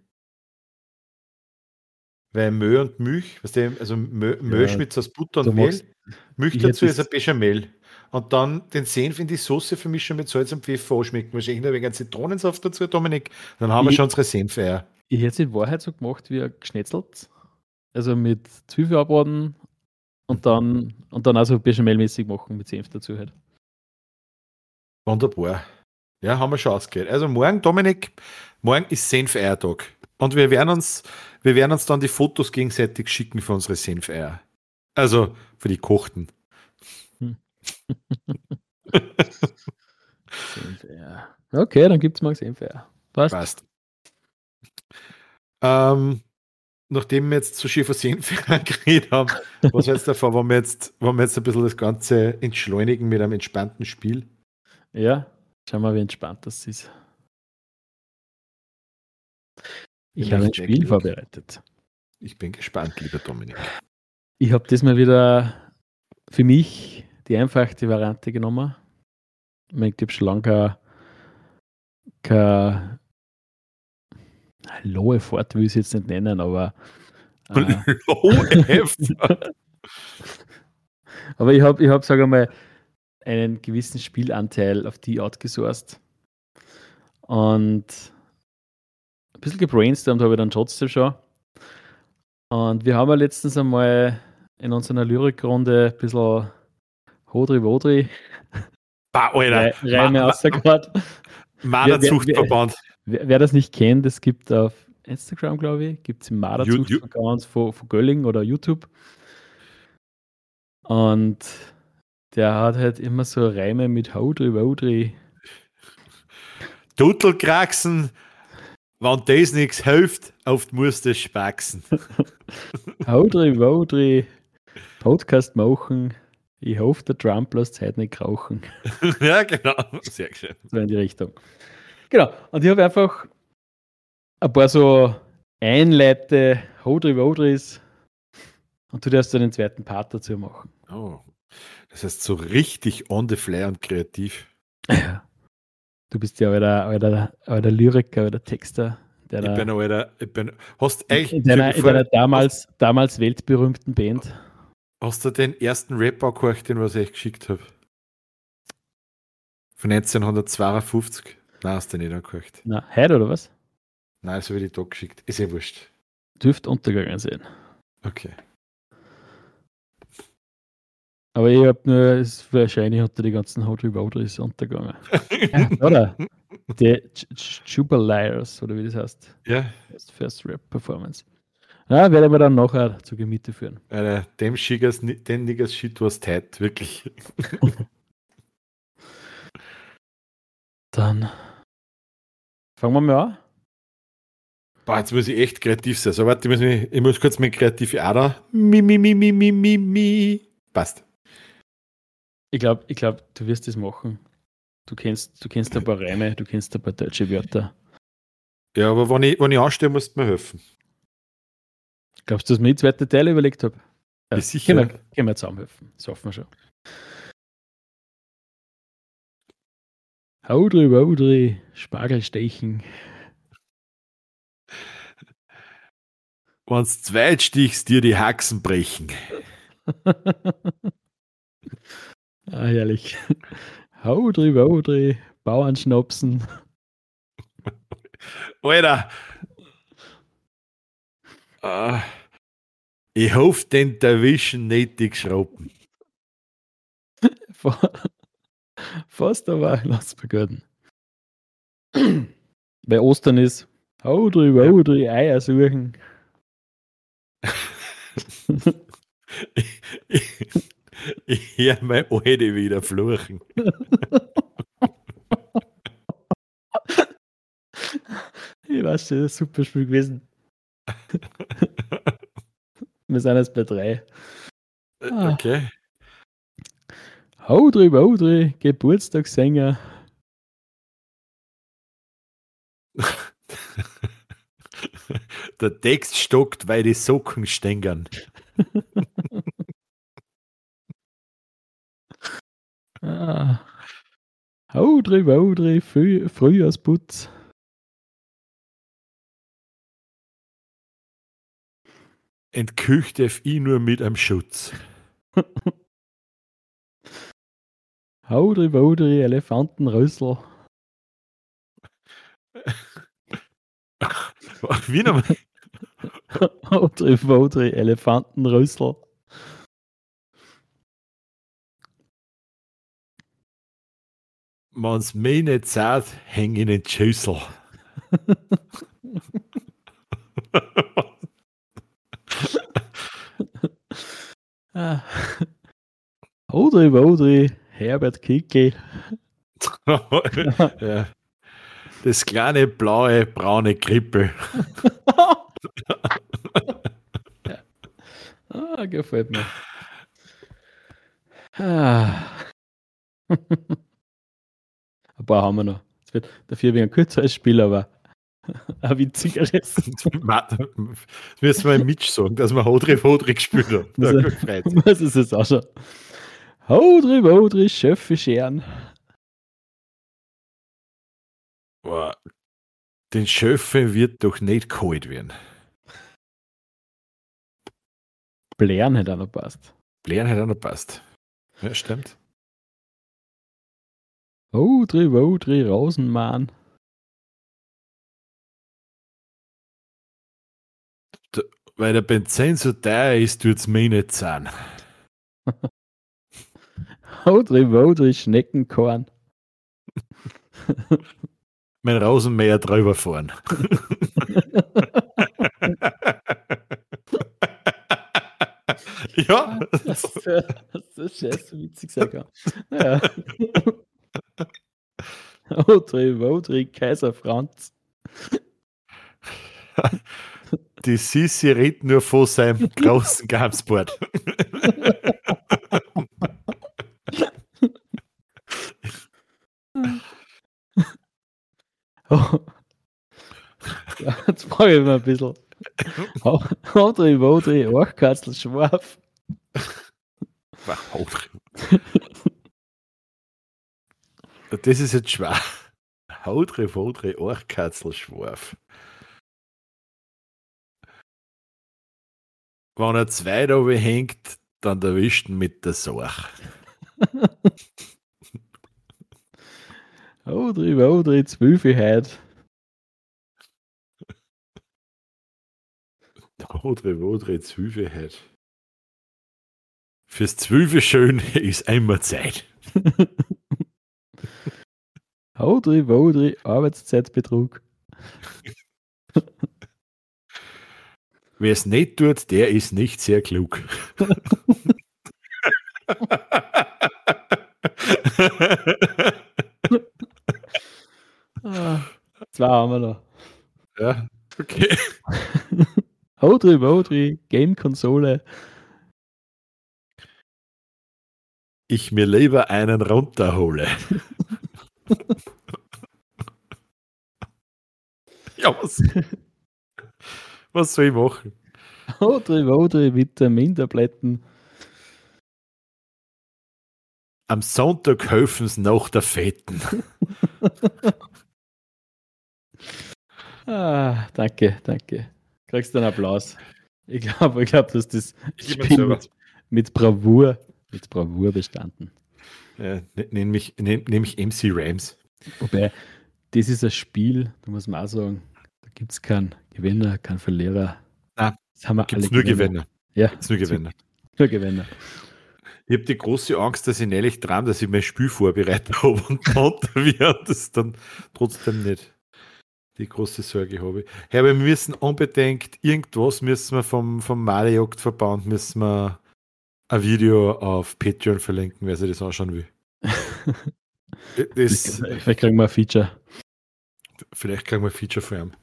weil Mehl und Milch, weißt du, also Mehl schmilzt aus Butter du und Mehl, machst- Milch ich dazu hätte ist ein Bechamel. Und dann den Senf in die Soße vermischen mit Salz und Pfeffer anschmecken. Wahrscheinlich noch ein wenig Zitronensaft dazu, Dominik. Dann haben wir Ich- schon unsere Senfeier. Ich hätte es in Wahrheit so gemacht wie ein geschnetzelt. Also mit Zwiebel abwarten und dann also Bechamelmäßig machen mit Senf dazu halt. Wunderbar. Ja, haben wir schon ausgehört. Also morgen, Dominik, morgen ist Senfeiertag. Und wir werden uns dann die Fotos gegenseitig schicken für unsere Senfeier. Also für die kochten. Senfeier. Okay, dann gibt es morgen Senfeier. Passt. Nachdem wir jetzt so schön von Senfeier geredet haben, was hältst du davon, wenn wir jetzt ein bisschen das Ganze entschleunigen mit einem entspannten Spiel? Ja, schauen wir, wie entspannt das ist. Ich habe ein Spiel vorbereitet. Ich bin gespannt, lieber Dominik. Ich habe diesmal wieder für mich die einfache Variante genommen. Ich meine, ich habe schon lange keine low effort, will ich es jetzt nicht nennen, aber aber ich hab, sage mal, einen gewissen Spielanteil auf die Art gesourced. Und ein bisschen gebrainstormt habe ich dann trotzdem schon. Und wir haben ja letztens einmal in unserer Lyrikrunde ein bisschen Hodri-Wodri Reime rausgehört. Marderzuchtverband. Wer das nicht kennt, es gibt auf Instagram, glaube ich, gibt es im Marderzuchtverband von Gölling oder YouTube. Und der hat halt immer so Reime mit Hodri-Wodri. Tuttelkraxen, wenn das nichts hilft, oft muss das spaxen. Hodri-Wodri Podcast machen. Ich hoffe, der Trump lässt Zeit nicht rauchen. Ja, genau. Sehr schön. So in die Richtung. Genau. Und ich habe einfach ein paar so Einleite, Hodri-Wodris und du darfst dann den zweiten Part dazu machen. Oh. Das heißt so richtig on the fly und kreativ. Ja. Du bist ja der Lyriker, der Texter. Hast in deiner damals weltberühmten Band. Hast du den ersten Rap angehört, den was ich geschickt habe? Von 1952? Nein, hast du nicht angehört. Na, heute oder was? Nein, das habe ich dir da geschickt. Ist ja wurscht. Dürfte untergegangen sein. Okay. Aber ich habe nur, wahrscheinlich hat die ganzen Hodri-Wodris untergegangen. Ja, oder? Die Jubiliers, oder wie das heißt. Ja. First Rap Performance. Ja, werden wir dann nachher zu Gemüte führen. Dem Niggas Shit was tight, wirklich. Dann fangen wir mal an. Boah, jetzt muss ich echt kreativ sein. So, warte, ich muss kurz meine kreative Ader. Passt. Ich glaube, du wirst das machen. Du kennst ein paar Reime, du kennst ein paar deutsche Wörter. Ja, aber wenn ich anstehe, musst du mir helfen. Glaubst du, dass ich mir die zweite Teil überlegt habe? Ja, sicher. Können wir zusammen helfen. Das hoffen wir schon. Hodri, Spargelstechen. Wenn's zweit stichst, dir die Haxen brechen. Herrlich. Hodri, Bauernschnapsen. Alter! Ich hoffe, den erwischen nicht die Geschrauben. Fast aber, lass mal gönnen. Bei Ostern ist Hodri, Eier suchen. Ich höre meine Alte wieder fluchen. Ich weiß schon, das ist ein super Spiel gewesen. Wir sind jetzt bei 3. Okay. Hodri, Geburtstagssänger. Der Text stockt, weil die Socken stängern. Haudri, Frühjahrsputz. Entkücht ich nur mit einem Schutz. Haudri, Elefantenrössel. Wie nochmal? Haudri, Elefantenrössel. Wenn's mich nicht sagt, häng in den Schüssel. Haudri, Herbert Kickel. Ja. Das kleine, blaue, braune Krippel. Gefällt mir. Ein paar haben wir noch. Es wird dafür wie ein kürzeres Spiel, aber ein witzigeres. Das müssen wir im Mitch sagen, dass wir Hodri gespielt haben. Was ist es auch schon? Haudri, Schöffe scheren. Boah, den Schöffe wird doch nicht kalt werden. Blären hätte auch noch passt. Blären hätte auch noch passt. Ja, stimmt. Haudri, Rosenmann. Weil der Benzin so teuer ist, tut es mir nicht sein. Haudri, Schneckenkorn. Mein Rasenmäher drüber fahren. Ja. Das ist scheiße witzig sagen. Ja. Haudri, Kaiser Franz. Die Sissi redet nur von seinem großen Gamsboard. Ja, jetzt frage ich mich ein bisschen. Haudri, Orchkatzel, Schwarf. Das ist jetzt schwer. Haudri, Orchkatzel, Schwarf. Wenn er zwei da hängt, dann erwischt ihn mit der Sach. Haudri, Zwölfeheit. Haudri, Zwölfeheit. Fürs Zwölfe schön ist einmal Zeit. Haudri, Arbeitszeitbetrug. Wer es nicht tut, der ist nicht sehr klug. Zwei haben wir noch. Ja, okay. Haudri, Game-Konsole. Ich mir lieber einen runterhole. Ja, was soll ich machen? Haudri, Vitamintabletten. Am Sonntag helfen sie nach der Fetten. Danke. Kriegst du einen Applaus. Ich glaube, dass das Spiel mit Bravour bestanden. Ja, nenn mich MC Rams. Wobei, das ist ein Spiel, da muss man auch sagen, da gibt es keinen Gewinner, keinen Verlierer. Nein, das haben wir gibt's alle nur Gewinner. Ja, gibt's nur Gewinner. Nur Gewinner. Ich habe die große Angst, dass ich neulich dran, dass ich mein Spiel vorbereitet habe und wir das dann trotzdem nicht. Die große Sorge habe ich. Ja, aber wir müssen unbedingt müssen wir vom Malerjagdverband müssen wir ein Video auf Patreon verlinken, wer sich das anschauen will. Vielleicht kriegen wir ein Feature. Vielleicht kriegen wir ein Feature von ihm.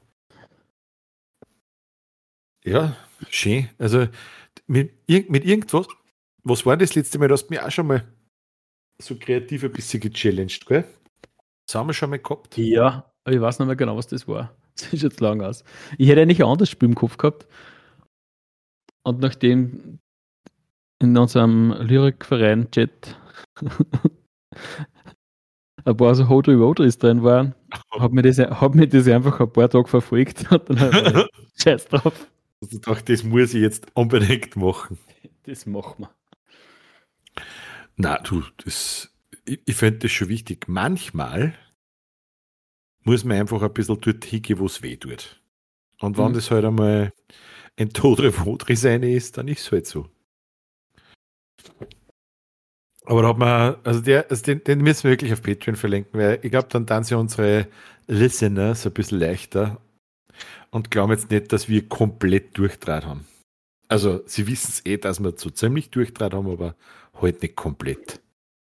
Ja, schön. Also mit irgendwas, was war das letzte Mal? Du hast mich auch schon mal so kreativ ein bisschen gechallenged, gell? Das haben wir schon mal gehabt. Ja, aber ich weiß nicht mehr genau, was das war. Das ist jetzt lang aus. Ich hätte eigentlich ein anderes Spiel im Kopf gehabt. Und nachdem in unserem Lyrikverein-Chat ein paar so Hodri Rodris drin waren, hat mir das einfach ein paar Tage verfolgt und dann habe ich Scheiß drauf. Also ich dachte, das muss ich jetzt unbedingt machen. Das machen wir. Na, du, ich finde das schon wichtig. Manchmal muss man einfach ein bisschen dort hingehen, wo es weh tut. Und wenn das halt einmal ein Todre-Wodri sein ist, dann ist es halt so. Aber da hat man, also den müssen wir wirklich auf Patreon verlinken, weil ich glaube, dann sie unsere Listener so ein bisschen leichter und glauben jetzt nicht, dass wir komplett durchdraht haben. Also, sie wissen es dass wir so ziemlich durchdraht haben, aber halt nicht komplett.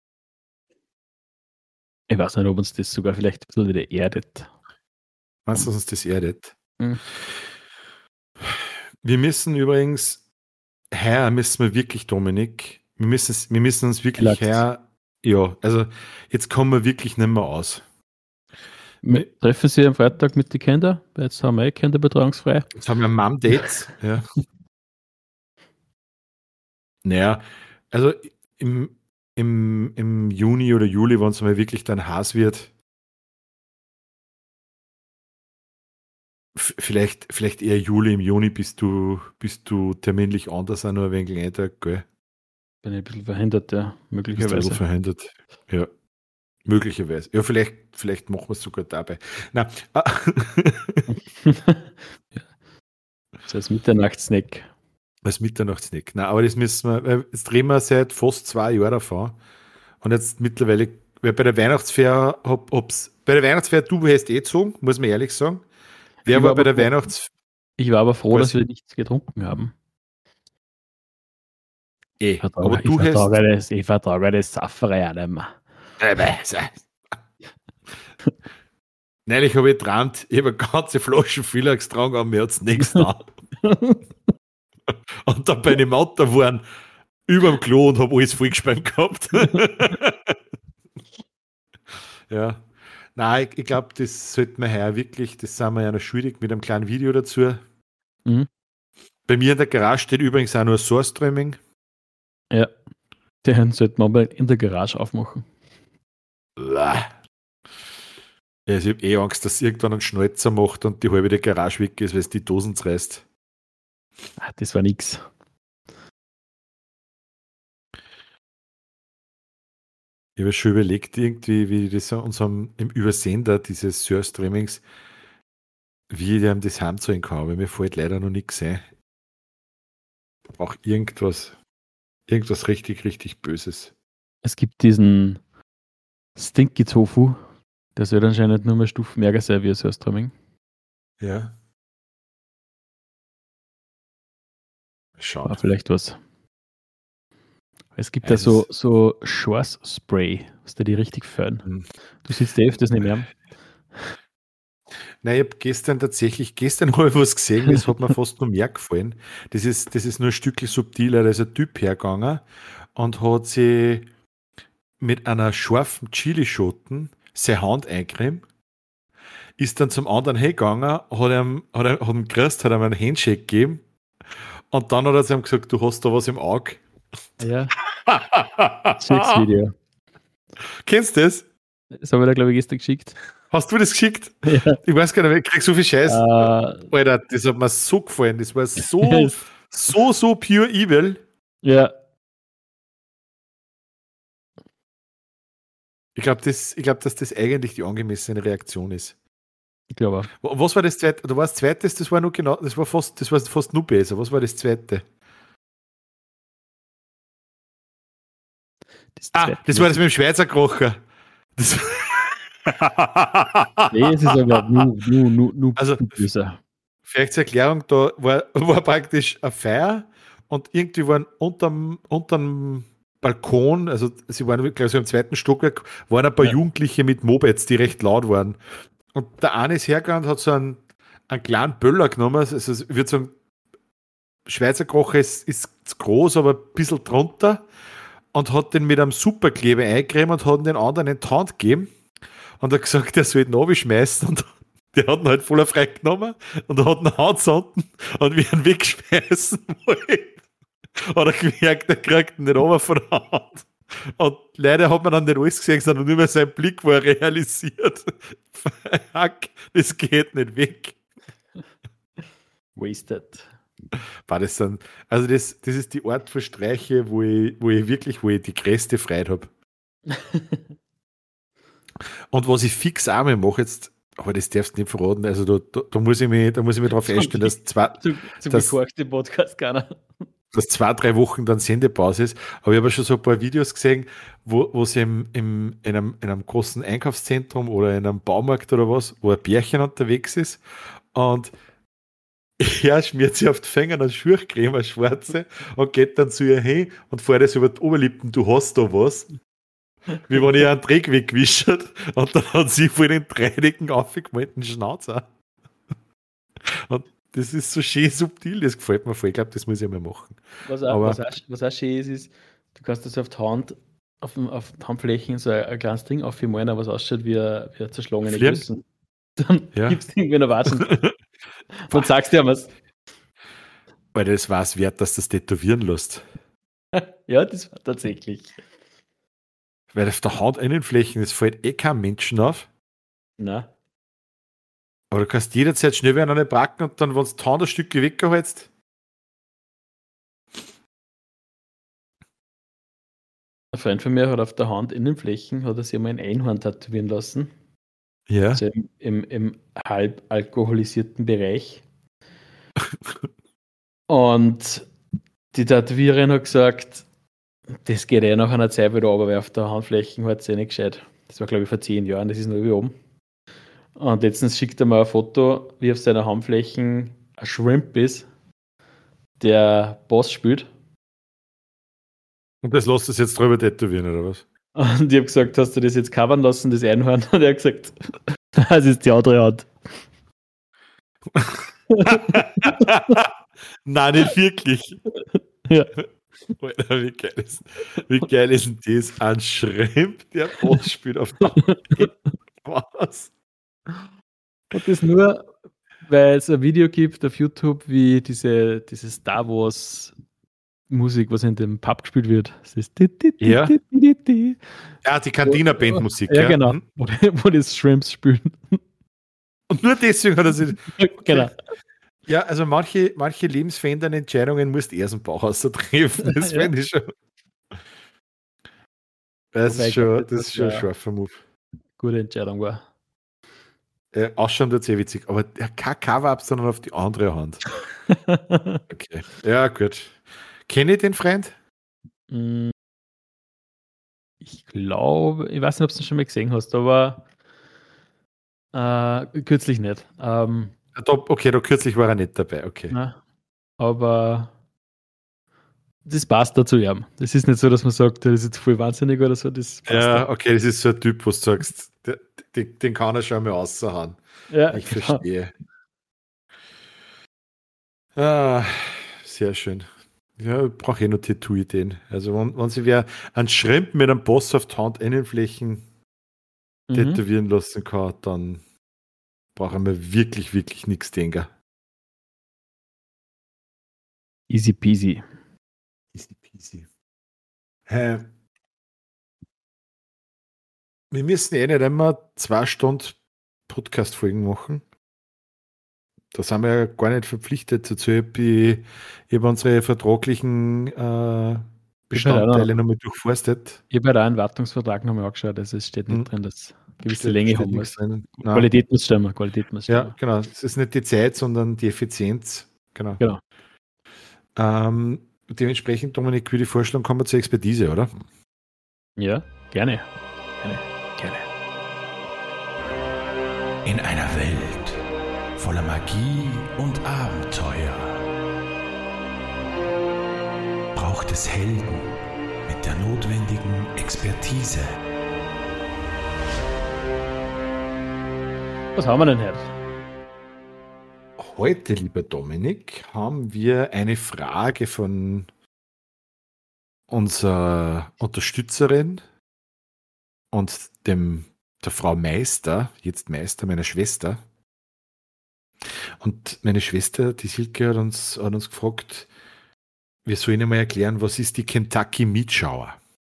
Ich weiß nicht, ob uns das sogar vielleicht ein bisschen wieder erdet. Meinst du, dass uns das erdet? Mhm. Wir müssen übrigens, müssen wir wirklich, Dominik, wir müssen uns wirklich also jetzt kommen wir wirklich nicht mehr aus. Wir treffen Sie am Freitag mit den Kindern, weil jetzt haben wir kinderbetreuungsfrei. Jetzt haben wir Mom-Dates. Ja. Naja, also im Juni oder Juli, wenn es mal wirklich dann heiß wird, vielleicht eher Juli, im Juni bist du terminlich anders auch nur ein wenig Eintag, gell? Bin ich ein bisschen verhindert, ja, möglicherweise. Bist du verhindert, ja. Möglicherweise. Ja, vielleicht machen wir es sogar dabei. Na, ja. So als Mitternachtssnack. Als Mitternachtssnack. Nein, aber das müssen wir, weil jetzt drehen wir seit fast 2 Jahren davon. Und jetzt mittlerweile, weil bei der Weihnachtsfeier, du hast gezogen, muss man ehrlich sagen. Wer war bei der Weihnachtsfeier? Ich war aber froh, dass wir nichts getrunken haben. Aber du hast. Ich vertrage das Saffere ja nicht mehr. Neulich habe ich geträumt, ich habe eine ganze Flasche Philax getragen, aber mir hat es nichts da. Und dann bin ich im Auto geworden, über dem Klo und habe alles vollgespannt gehabt. Ja. Nein, ich glaube, das sollten wir heuer wirklich, das sind wir ja noch schuldig mit einem kleinen Video dazu. Mhm. Bei mir in der Garage steht übrigens auch nur Source Streaming. Ja, den sollten wir mal in der Garage aufmachen. Ja, ich habe Angst, dass irgendwann ein Schnalzer macht und die halbe der Garage weg ist, weil es die Dosen zerreißt. Das war nix. Ich habe schon überlegt, irgendwie, wie das unserem im Übersender dieses Surstreamings, wie ich dem das heimzahlen kann, aber mir fällt leider noch nichts ein. Auch irgendwas richtig, richtig Böses. Es gibt diesen Stinky Tofu, der soll anscheinend nur mehr Stufen ärger sein wie ein Surstreaming. Ja. Schauen. War vielleicht was. Es gibt da so Shores-Spray, was da die richtig föhnen. Du siehst Dave das nicht mehr. Nein, ich habe gestern habe ich was gesehen, das hat mir fast noch mehr gefallen. Das ist nur ein Stückchen subtiler, da ist ein Typ hergegangen und hat sie mit einer scharfen Chilischoten seine Hand eingecremt, ist dann zum anderen hingegangen, hat ihm gekriegt, hat ihm einen Handshake gegeben und dann hat er zu ihm gesagt, du hast da was im Auge. Ja. Schicks Video. Kennst du das? Das habe ich da, glaube ich, gestern geschickt. Hast du das geschickt? Ja. Ich weiß gar nicht, ich krieg so viel Scheiß. Alter, das hat mir so gefallen. Das war so pure evil. Ja. Ich glaube, dass das eigentlich die angemessene Reaktion ist. Ich glaube auch. Was war das zweite? Oder war das zweite? Das war fast nur besser. Was war das zweite? Das war das mit dem Schweizer Krocher. Nee, es ist aber nur also, böser. Vielleicht zur Erklärung, da war praktisch eine Feier und irgendwie waren unterm Balkon, also sie waren, glaube ich, so im 2. Stockwerk, waren ein paar Jugendliche mit Mopeds, die recht laut waren. Und der eine ist hergegangen und hat so einen kleinen Böller genommen, also ich würde sagen, Schweizer Krocher ist groß, aber ein bisschen drunter, und hat den mit einem Superkleber eingecremt und hat den anderen in die Hand gegeben und hat gesagt, er soll den runterschmeißen und der hat ihn halt voller frei genommen und hat ihn angezogen und wir ihn wegschmeißen wollen. Hat er gemerkt, er kriegt ihn nicht runter von der Hand. Und leider hat man dann nicht alles gesehen, sondern nur mehr sein Blick, wo er realisiert, fuck, das geht nicht weg. Wasted. War das dann, also das ist die Art von Streiche, wo ich die größte Freude habe. Und was ich fix auch mal mache jetzt, aber das darfst du nicht verraten, also da muss ich mich darauf einstellen, dass gekorkte Podcast keiner. dass 2-3 Wochen dann Sendepause ist. Aber ich habe schon so ein paar Videos gesehen, wo sie in einem großen Einkaufszentrum oder in einem Baumarkt oder was, wo ein Bärchen unterwegs ist und er schmiert sich auf die Finger eine Schurchcreme, eine schwarze, und geht dann zu ihr hin und fährt das über die Oberlippen, du hast da was. Wie wenn ihr einen Dreck weggewischt und dann hat sie vor den dreidigen aufgemalten Schnauzer. Und das ist so schön subtil, das gefällt mir voll. Ich glaube, das muss ich mal machen. Was auch schön ist, du kannst das auf die Hand, auf die Handflächen so ein kleines Ding aufmalen, was ausschaut wie ein zerschlagene Küssen. Dann gibst du irgendwie eine Watschen. Und sagst dir was. Weil das war es wert, dass du das tätowieren lässt. Ja, das war tatsächlich. Weil auf der Handinnenflächen, das fällt eh keinem Menschen auf. Na. Aber du kannst jederzeit schnell wieder eine bracken und dann, wenn du die Hand ein Stück weggehalst. Ein Freund von mir hat auf der Handinnenflächen, hat er sich einmal ein Einhorn tätowieren lassen. Ja. Also im halb alkoholisierten Bereich. Und die Tätowiererin hat gesagt, das geht nach einer Zeit wieder runter, weil auf der Handflächen hat es nicht gescheit. Das war, glaube ich, vor 10 Jahren, das ist nur wie oben. Und letztens schickt er mir ein Foto, wie auf seiner Handflächen ein Shrimp ist, der Boss spielt. Und das lässt du jetzt drüber tätowieren, oder was? Und ich habe gesagt, hast du das jetzt covern lassen, das Einhorn? Und er hat gesagt, das ist die andere Hand. Nein, nicht wirklich. Ja. Alter, wie geil ist denn das? Ein Shrimp, der Boss spielt auf der Was? Und das nur, weil es ein Video gibt auf YouTube, wie diese Star Wars Musik, was in dem Pub gespielt wird. Das ist Ja, die Cantina-Band-Musik. Ja, genau. Wo das Shrimps spielen. Und nur deswegen hat er sich. Okay. Genau. Ja, also manche lebensverändernde Entscheidungen musst du erst im Bauhaus so treffen. Das finde ich schon. Das ist schon ein scharfer Move. Gute Entscheidung war. Ausschauen tut sehr witzig, aber der kein Cover-Up, sondern auf die andere Hand. Okay. Ja, gut. Kenne ich den Freund? Ich glaube, ich weiß nicht, ob du ihn schon mal gesehen hast, aber kürzlich nicht. Okay, da kürzlich war er nicht dabei, okay. Na, aber das passt dazu, ja. Das ist nicht so, dass man sagt, das ist jetzt voll wahnsinnig oder so. Das passt ja, okay, das ist so ein Typ, wo du sagst, den kann er schon mal raushauen. Ja, ich verstehe. Ah, sehr schön. Ja, ich brauche noch Tattoo-Ideen. Also, wenn sie wer einen Shrimp mit einem Boss auf die Handinnenflächen tätowieren lassen kann, dann brauchen wir wirklich, wirklich nichts denken. Easy peasy. Easy peasy. Wir müssen nicht immer 2 Stunden Podcast-Folgen machen. Da sind wir ja gar nicht verpflichtet dazu. Ich habe unsere vertraglichen Bestandteile nochmal durchforstet. Ich habe ja da einen Wartungsvertrag nochmal angeschaut, also es steht nicht drin, dass gewisse Länge haben muss. Qualität muss stimmen. Ja, genau. Es ist nicht die Zeit, sondern die Effizienz. Genau. Dementsprechend, Dominik, würde ich vorschlagen, kommen wir zur Expertise, oder? Ja, gerne. In einer Welt voller Magie und Abenteuer braucht es Helden mit der notwendigen Expertise. Was haben wir denn heute? Heute, lieber Dominik, haben wir eine Frage von unserer Unterstützerin und der Frau Meister, jetzt Meister, meiner Schwester. Und meine Schwester, die Silke, hat uns gefragt, wir sollen einmal erklären, was ist die Kentucky Meat Shower?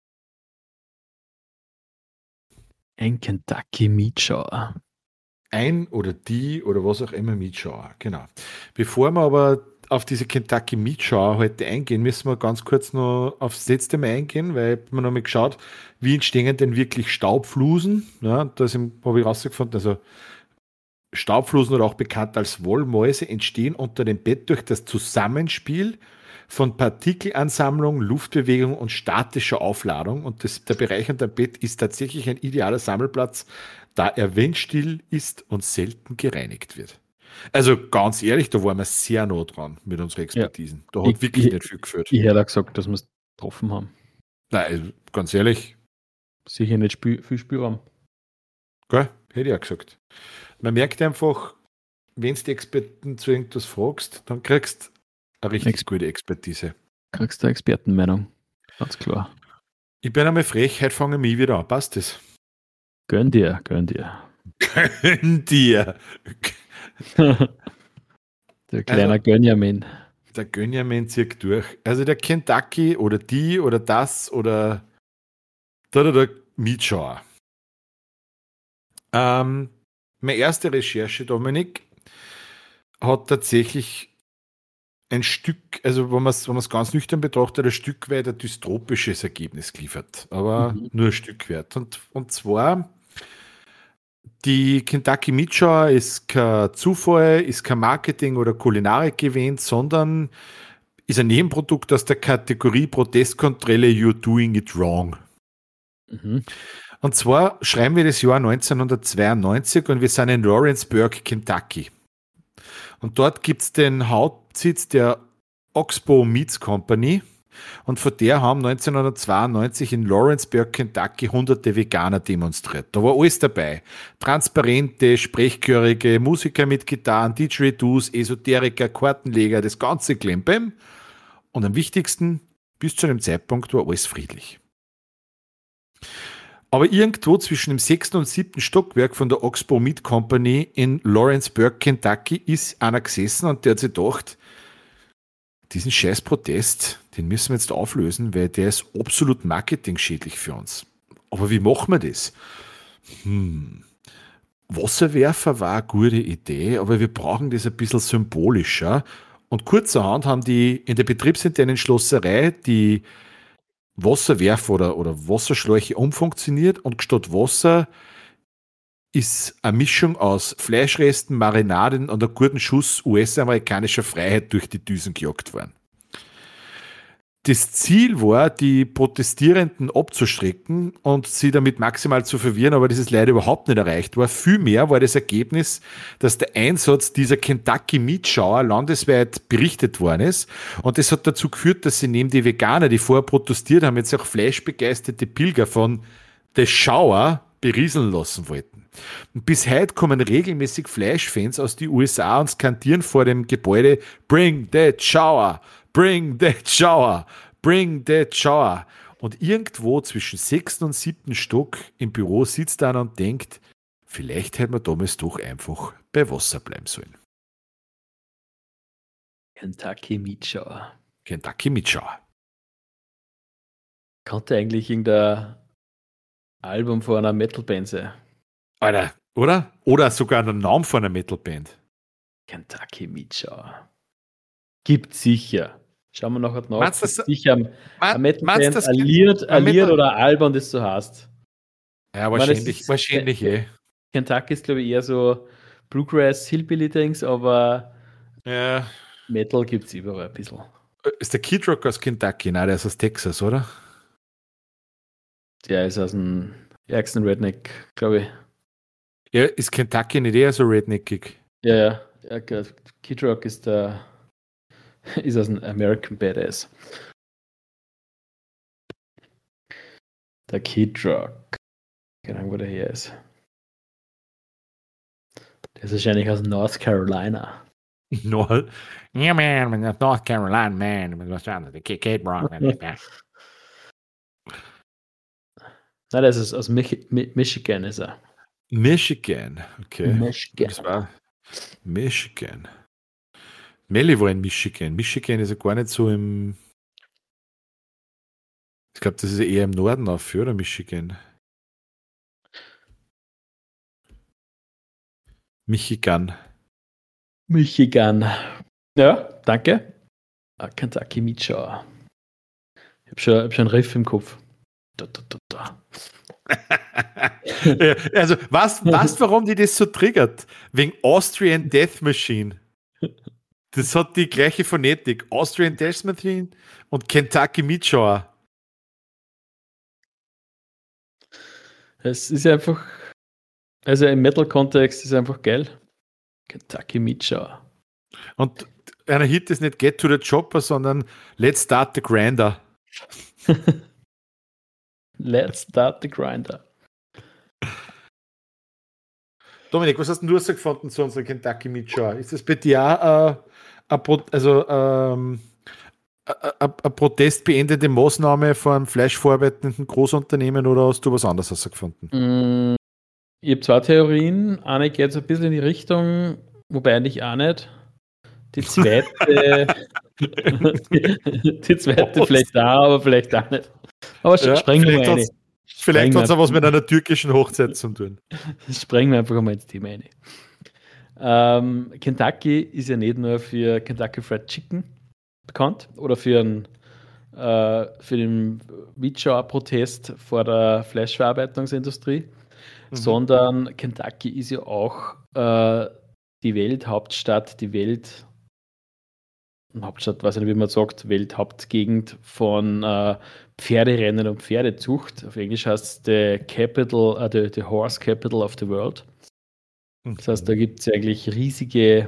Ein Kentucky Meat Shower. Ein oder die oder was auch immer Meat Shower, genau. Bevor wir aber auf diese Kentucky Meat Shower heute eingehen, müssen wir ganz kurz noch aufs letzte Mal eingehen, weil ich habe mir noch mal geschaut, wie entstehen denn wirklich Staubflusen? Ja, das habe ich rausgefunden, also Staubflusen oder auch bekannt als Wollmäuse entstehen unter dem Bett durch das Zusammenspiel von Partikelansammlung, Luftbewegung und statischer Aufladung. Und der Bereich unter dem Bett ist tatsächlich ein idealer Sammelplatz, da er windstill ist und selten gereinigt wird. Also ganz ehrlich, da waren wir sehr nah dran mit unseren Expertisen. Da hat wirklich nicht viel geführt. Ich hätte auch gesagt, dass wir es getroffen haben. Nein, ganz ehrlich. Sicher nicht viel Spielraum. Gell? Hätte ich auch gesagt. Man merkt einfach, wenn du die Experten zu irgendwas fragst, dann kriegst du eine richtig gute Expertise. Kriegst du eine Expertenmeinung. Ganz klar. Ich bin einmal frech, heute fange ich mich wieder an. Passt das? Gönn dir. Gönn dir. Der kleine Gönjamin. Der Gönjamin zieht durch. Also der Kentucky oder die oder das oder der Meat Shower. Meine erste Recherche, Dominik, hat tatsächlich ein Stück, also wenn man es ganz nüchtern betrachtet, ein Stück weit ein dystopisches Ergebnis geliefert. Aber nur ein Stück weit. Und zwar, die Kentucky Meat Shower ist kein Zufall, ist kein Marketing oder Kulinarik gewähnt, sondern ist ein Nebenprodukt aus der Kategorie Protestkontrolle You're Doing It Wrong. Und zwar schreiben wir das Jahr 1992 und wir sind in Lawrenceburg, Kentucky. Und dort gibt es den Hauptsitz der Oxbow Meats Company und von der haben 1992 in Lawrenceburg, Kentucky hunderte Veganer demonstriert. Da war alles dabei. Transparente, Sprechchörige, Musiker mit Gitarren, Didgeridoos, Esoteriker, Kartenleger, das ganze Klempem. Und am wichtigsten, bis zu dem Zeitpunkt war alles friedlich. Aber irgendwo zwischen dem 6. und 7. Stockwerk von der Oxbow Meat Company in Lawrenceburg, Kentucky, ist einer gesessen und der hat sich gedacht, diesen scheiß Protest, den müssen wir jetzt auflösen, weil der ist absolut marketingschädlich für uns. Aber wie machen wir das? Wasserwerfer war eine gute Idee, aber wir brauchen das ein bisschen symbolischer. Und kurzerhand haben die in der betriebsinternen Schlosserei die Wasserwerfer oder Wasserschläuche umfunktioniert und statt Wasser ist eine Mischung aus Fleischresten, Marinaden und einem guten Schuss US-amerikanischer Freiheit durch die Düsen gejagt worden. Das Ziel war, die Protestierenden abzustrecken und sie damit maximal zu verwirren, aber das ist leider überhaupt nicht erreicht worden. Vielmehr war das Ergebnis, dass der Einsatz dieser Kentucky Meat Shower landesweit berichtet worden ist. Und das hat dazu geführt, dass sie neben die Veganer, die vorher protestiert haben, jetzt auch fleischbegeisterte Pilger von The Shower berieseln lassen wollten. Und bis heute kommen regelmäßig Fleischfans aus den USA und skandieren vor dem Gebäude Bring that shower! Bring that shower! Bring that shower! Und irgendwo zwischen 6. und 7. Stock im Büro sitzt einer und denkt, vielleicht hätten wir damals doch einfach bei Wasser bleiben sollen. Kentucky Meat Shower. Kentucky Meat Shower. Könnte eigentlich irgendein Album von einer Metalband sein. Alter, oder? Oder sogar einen Namen von einer Metalband. Kentucky Meat Shower. Gibt sicher. Schauen wir nachher nach. Meinst du das- Sicher eine Metalband, das- ein Lied Metal- oder ein Album, das du hast. Ja, meine, wahrscheinlich, eh. Kentucky ist, glaube ich, eher so Bluegrass, Hillbilly-Dings, aber Ja. Metal gibt es überall ein bisschen. Ist der Kid Rock aus Kentucky? Nein, der ist aus Texas, oder? Der ist aus dem ärgsten Redneck, glaube ich. Ja, ist Kentucky nicht eher so redneckig? Ja. Kid Rock ist aus dem American Badass. Der Kid Rock. Keine Ahnung, wo der her ist. Der ist wahrscheinlich aus North Carolina. No. Yeah, man, North Carolina, man. The Kid Rock, man. Nein, der ist aus Michigan, ist er. Michigan, okay. Michigan. Das war Michigan. Melli war in Michigan. Michigan ist ja gar nicht so im. Ich glaube, das ist ja eher im Norden auf, oder Michigan? Michigan. Michigan. Ja, danke. Kentucky Meat Shower. Ich hab schon einen Riff im Kopf. Da. Ja, also, weißt warum die das so triggert? Wegen Austrian Death Machine. Das hat die gleiche Phonetik. Austrian Death Machine und Kentucky Meat Shower. Es ist einfach, also im Metal-Kontext ist es einfach geil. Kentucky Meat Shower. Und einer Hit ist nicht Get to the Chopper, sondern Let's Start the Grinder. Let's Start the Grinder. Dominik, was hast denn du gefunden zu unserer Kentucky Meat Shower? Ist das bei dir auch ein protestbeendende Maßnahme von einem fleischverarbeitenden Großunternehmen oder hast du was anderes gefunden? Ich habe zwei Theorien. Eine geht so ein bisschen in die Richtung, wobei eigentlich auch nicht. Die zweite, die zweite vielleicht da, aber vielleicht auch nicht. Aber sprengen wir mal eine. Vielleicht hat es auch was mit einer türkischen Hochzeit zu tun. Sprengen wir einfach mal ins Thema rein. Kentucky ist ja nicht nur für Kentucky Fried Chicken bekannt oder für den Meat-Shower-Protest vor der Fleischverarbeitungsindustrie, sondern Kentucky ist ja auch die Welthauptstadt, Hauptstadt, weiß ich nicht, wie man sagt, Welthauptgegend von Pferderennen und Pferdezucht. Auf Englisch heißt es the Horse Capital of the World. Das heißt, da gibt es eigentlich riesige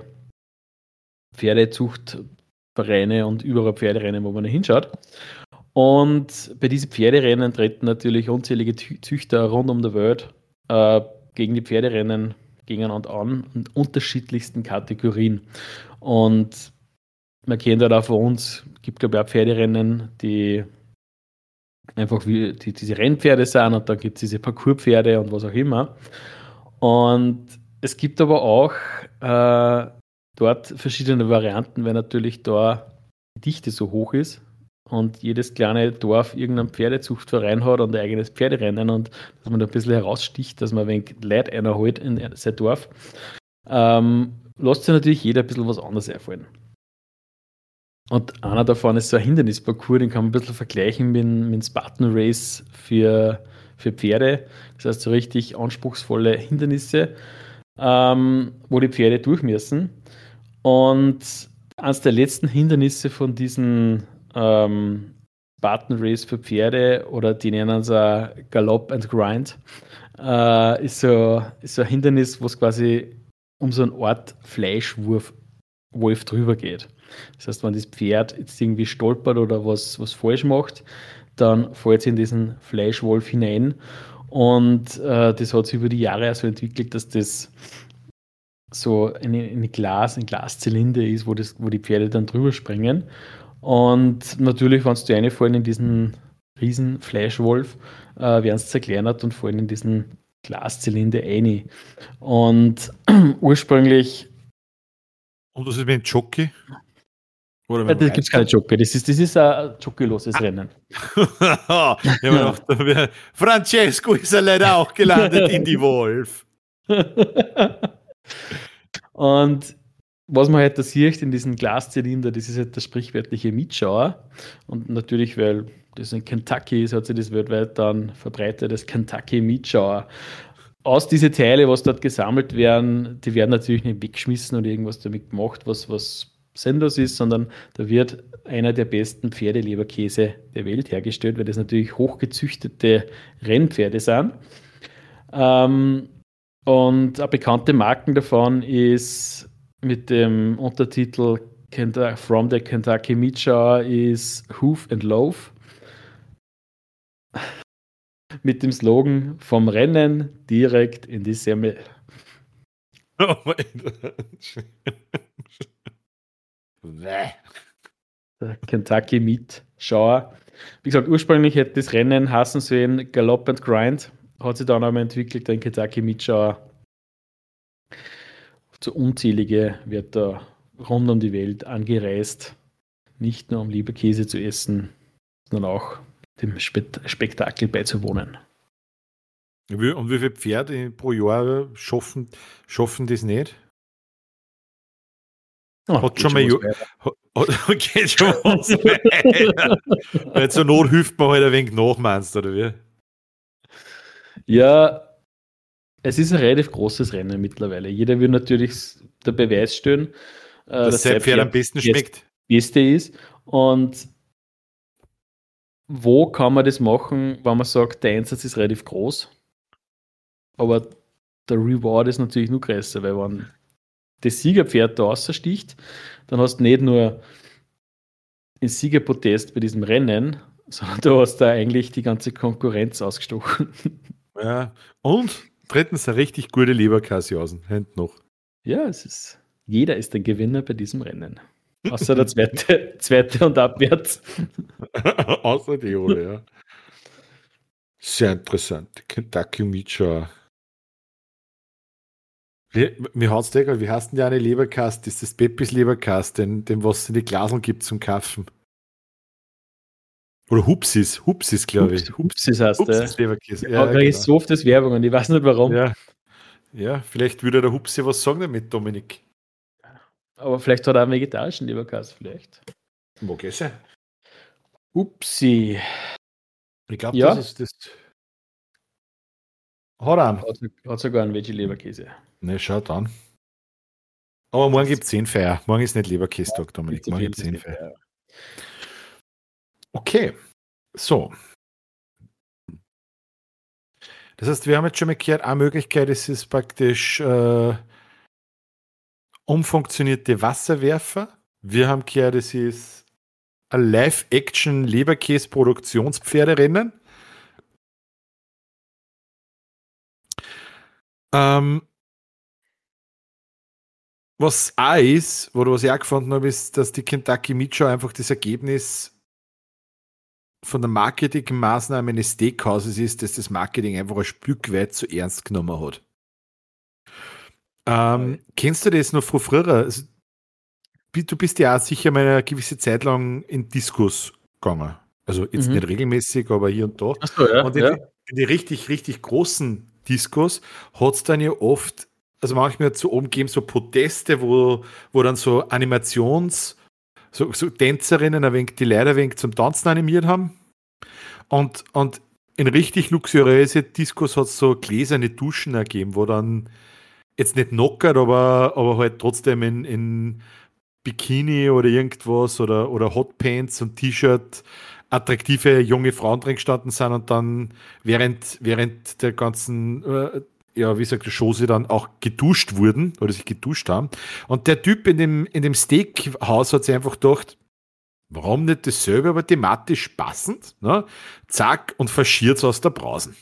Pferdezuchtvereine und überall Pferderennen, wo man hinschaut. Und bei diesen Pferderennen treten natürlich unzählige Züchter rund um die Welt gegen die Pferderennen gegeneinander an in unterschiedlichsten Kategorien. Und man kennt halt auch von uns, gibt glaube ich auch Pferderennen, die einfach wie diese Rennpferde sind und dann gibt es diese Parcourspferde und was auch immer. Und es gibt aber auch dort verschiedene Varianten, weil natürlich da die Dichte so hoch ist und jedes kleine Dorf irgendeinen Pferdezuchtverein hat und ein eigenes Pferderennen und dass man da ein bisschen heraussticht, dass man ein wenig Leute einholt in sein Dorf, lässt sich natürlich jeder ein bisschen was anderes einfallen. Und einer davon ist so ein Hindernisparcours, den kann man ein bisschen vergleichen mit dem Spartan Race für Pferde. Das heißt, so richtig anspruchsvolle Hindernisse, wo die Pferde durch müssen. Und eines der letzten Hindernisse von diesen Spartan Race für Pferde, oder die nennen es Galopp and Grind, ist so ein Hindernis, wo es quasi um so eine Art Fleischwolf drüber geht. Das heißt, wenn das Pferd jetzt irgendwie stolpert oder was falsch macht, dann fällt es in diesen Fleischwolf hinein. Und das hat sich über die Jahre so entwickelt, dass das so ein Glaszylinder ist, wo die Pferde dann drüber springen. Und natürlich, wenn sie reinfallen in diesen riesen Fleischwolf, werden sie zerkleinert und fallen in diesen Glaszylinder rein. Und ursprünglich. Und das ist mit dem Jockey? Da gibt es keine Jockey, das ist ein jockeyloses Rennen. Francesco ist ja leider auch gelandet in die Wolf. Und was man halt da sieht in diesem Glaszylinder, das ist halt der sprichwörtliche Meat-Shower. Und natürlich, weil das in Kentucky ist, hat sich das weltweit dann verbreitet, das Kentucky Meat-Shower. Aus diese Teile, was dort gesammelt werden, die werden natürlich nicht weggeschmissen oder irgendwas damit gemacht, was sinnlos ist, sondern da wird einer der besten Pferdeleberkäse der Welt hergestellt, weil das natürlich hochgezüchtete Rennpferde sind. Und eine bekannte Marke davon ist mit dem Untertitel From the Kentucky Meat Shower ist Hoof and Loaf. Mit dem Slogan vom Rennen direkt in die Semmel. Oh mein Gott. Der Kentucky Meat Shower. Wie gesagt, ursprünglich hätte das Rennen heißen sollen Galopp and Grind. Hat sich dann aber entwickelt, ein Kentucky Meat Shower. So unzählige wird da rund um die Welt angereist, nicht nur um Leberkäse zu essen, sondern auch dem Spektakel beizuwohnen. Und wie viele Pferde pro Jahr schaffen das nicht? Hat Geht schon mal was weiter. geht schon was weiter. Weil zur Not hilft man halt ein wenig nach, meinst du, oder wie? Ja, es ist ein relativ großes Rennen mittlerweile. Jeder will natürlich der Beweis stellen, Dass sein Pferd am besten das schmeckt. Beste ist. Und wo kann man das machen, wenn man sagt, der Einsatz ist relativ groß, aber der Reward ist natürlich nur größer, weil wenn das Siegerpferd da raussticht, dann hast du nicht nur den Siegerprotest bei diesem Rennen, sondern du hast da eigentlich die ganze Konkurrenz ausgestochen. Ja. Und drittens eine richtig gute Leberkäse außen, hinten noch. Ja, jeder ist ein Gewinner bei diesem Rennen. Außer der zweite und abwärts. Außer die, oder ja. Sehr interessant. Kentucky Meat Show. Mir haut's egal, wie heißt denn der eine Leberkast? Ist das Peppis Leberkast, den was es in die Glaseln gibt zum Kaufen? Oder Hupsis, glaube ich. Hupsis heißt der. Hupsis Leberkäse. Ja, da ist so oft das Werbung und ich weiß nicht warum. Ja. Ja, vielleicht würde der Hupsi was sagen damit, Dominik. Aber vielleicht hat er einen vegetarischen Leberkäse, vielleicht. Mag ich sein. Upsi. Ich glaube, Ja. das ist das. Hat an. Hat sogar einen Veggie-Leberkäse. Ne, schaut an. Aber morgen gibt es 10 Feier. Morgen ist nicht Leberkäse-Tag, Dominik. Morgen gibt es 10 Feier. Okay. So. Das heißt, wir haben jetzt schon mal gehört, eine Möglichkeit ist es praktisch umfunktionierte Wasserwerfer. Wir haben gehört, es ist ein Live-Action-Leberkäse-Produktionspferderennen. Was auch ist, oder was ich auch gefunden habe, ist, dass die Kentucky Meat Show einfach das Ergebnis von der Marketingmaßnahme eines Steakhauses ist, dass das Marketing einfach ein Stück weit zu ernst genommen hat. Kennst du das noch von früher? Also, du bist ja auch sicher mal eine gewisse Zeit lang in Diskos gegangen. Also jetzt nicht regelmäßig, aber hier und da. Ach so, ja, und in die richtig, richtig großen Diskos hat es dann ja oft, also manchmal zu oben gegeben, so Proteste, wo dann so so Tänzerinnen ein wenig die Leute ein wenig zum Tanzen animiert haben. Und in richtig luxuriöse Diskos hat es so gläserne Duschen ergeben, wo dann jetzt nicht knockert, aber halt trotzdem in Bikini oder irgendwas oder Hotpants und T-Shirt attraktive junge Frauen drin gestanden sind und dann während der ganzen wie sagt der Show sie dann auch geduscht wurden oder sich geduscht haben. Und der Typ in dem Steakhaus hat sich einfach gedacht, warum nicht dasselbe, aber thematisch passend, ne? Zack, und faschiert es aus der Brausen.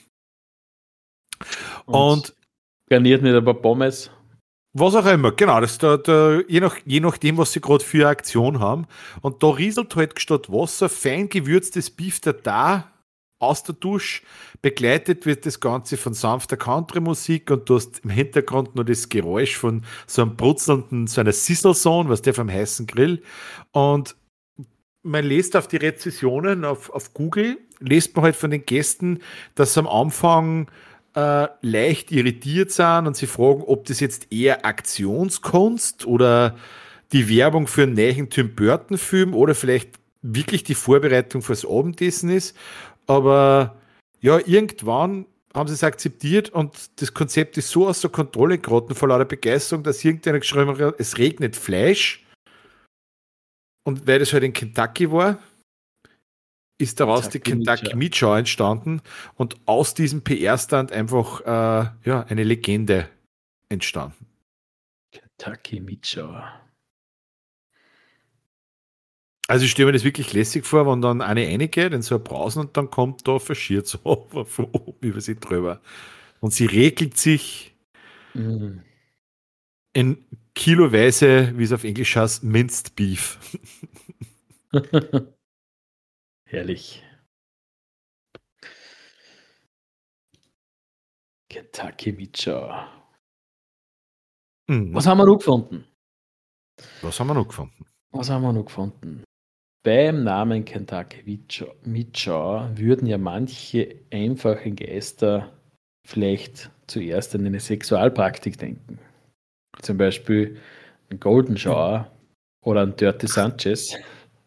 Und garniert mit ein paar Pommes. Was auch immer, genau, das je nachdem, was sie gerade für eine Aktion haben. Und da rieselt halt statt Wasser fein gewürztes Beef da aus der Dusche. Begleitet wird das Ganze von sanfter Country-Musik und du hast im Hintergrund nur das Geräusch von so einem brutzelnden, so einer Sizzle-Zone, was der vom heißen Grill. Und man liest auf die Rezensionen auf Google, liest man halt von den Gästen, dass am Anfang leicht irritiert sind und sie fragen, ob das jetzt eher Aktionskunst oder die Werbung für einen neuen Tim Burton-Film oder vielleicht wirklich die Vorbereitung fürs Abendessen ist. Aber ja, irgendwann haben sie es akzeptiert und das Konzept ist so außer Kontrolle geraten vor lauter Begeisterung, dass irgendeiner geschrieben hat, es regnet Fleisch. Und weil das halt in Kentucky war, ist daraus die Kentucky Meat Show entstanden und aus diesem PR-Stand einfach eine Legende entstanden. Kentucky Meat Show. Also ich stelle mir das wirklich lässig vor, wenn dann eine reingeht in so eine Brausen und dann kommt da faschiert so von oben über sie drüber. Und sie regelt sich in kiloweise, wie es auf Englisch heißt, Minced Beef. Herrlich. Kentucky Meat Show. Was haben wir noch gefunden? Was haben wir noch gefunden? Beim Namen Kentucky Mitschau würden ja manche einfachen Geister vielleicht zuerst an eine Sexualpraktik denken. Zum Beispiel ein Golden Shower oder ein Dirty Sanchez.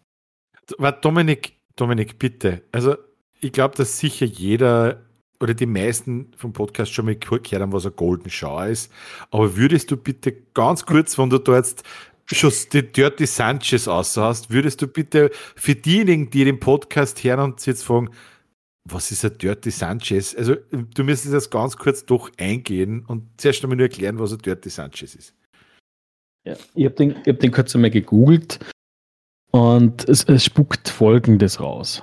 Dominik, bitte. Also, ich glaube, dass sicher jeder oder die meisten vom Podcast schon mal gehört haben, was ein Golden Shower ist. Aber würdest du bitte ganz kurz, wenn du da jetzt schon die Dirty Sanchez außer hast, würdest du bitte für diejenigen, die den Podcast hören und sich jetzt fragen, was ist ein Dirty Sanchez? Also, du müsstest das ganz kurz doch eingehen und zuerst einmal nur erklären, was ein Dirty Sanchez ist. Ja, ich hab den kurz einmal gegoogelt und es spuckt Folgendes raus.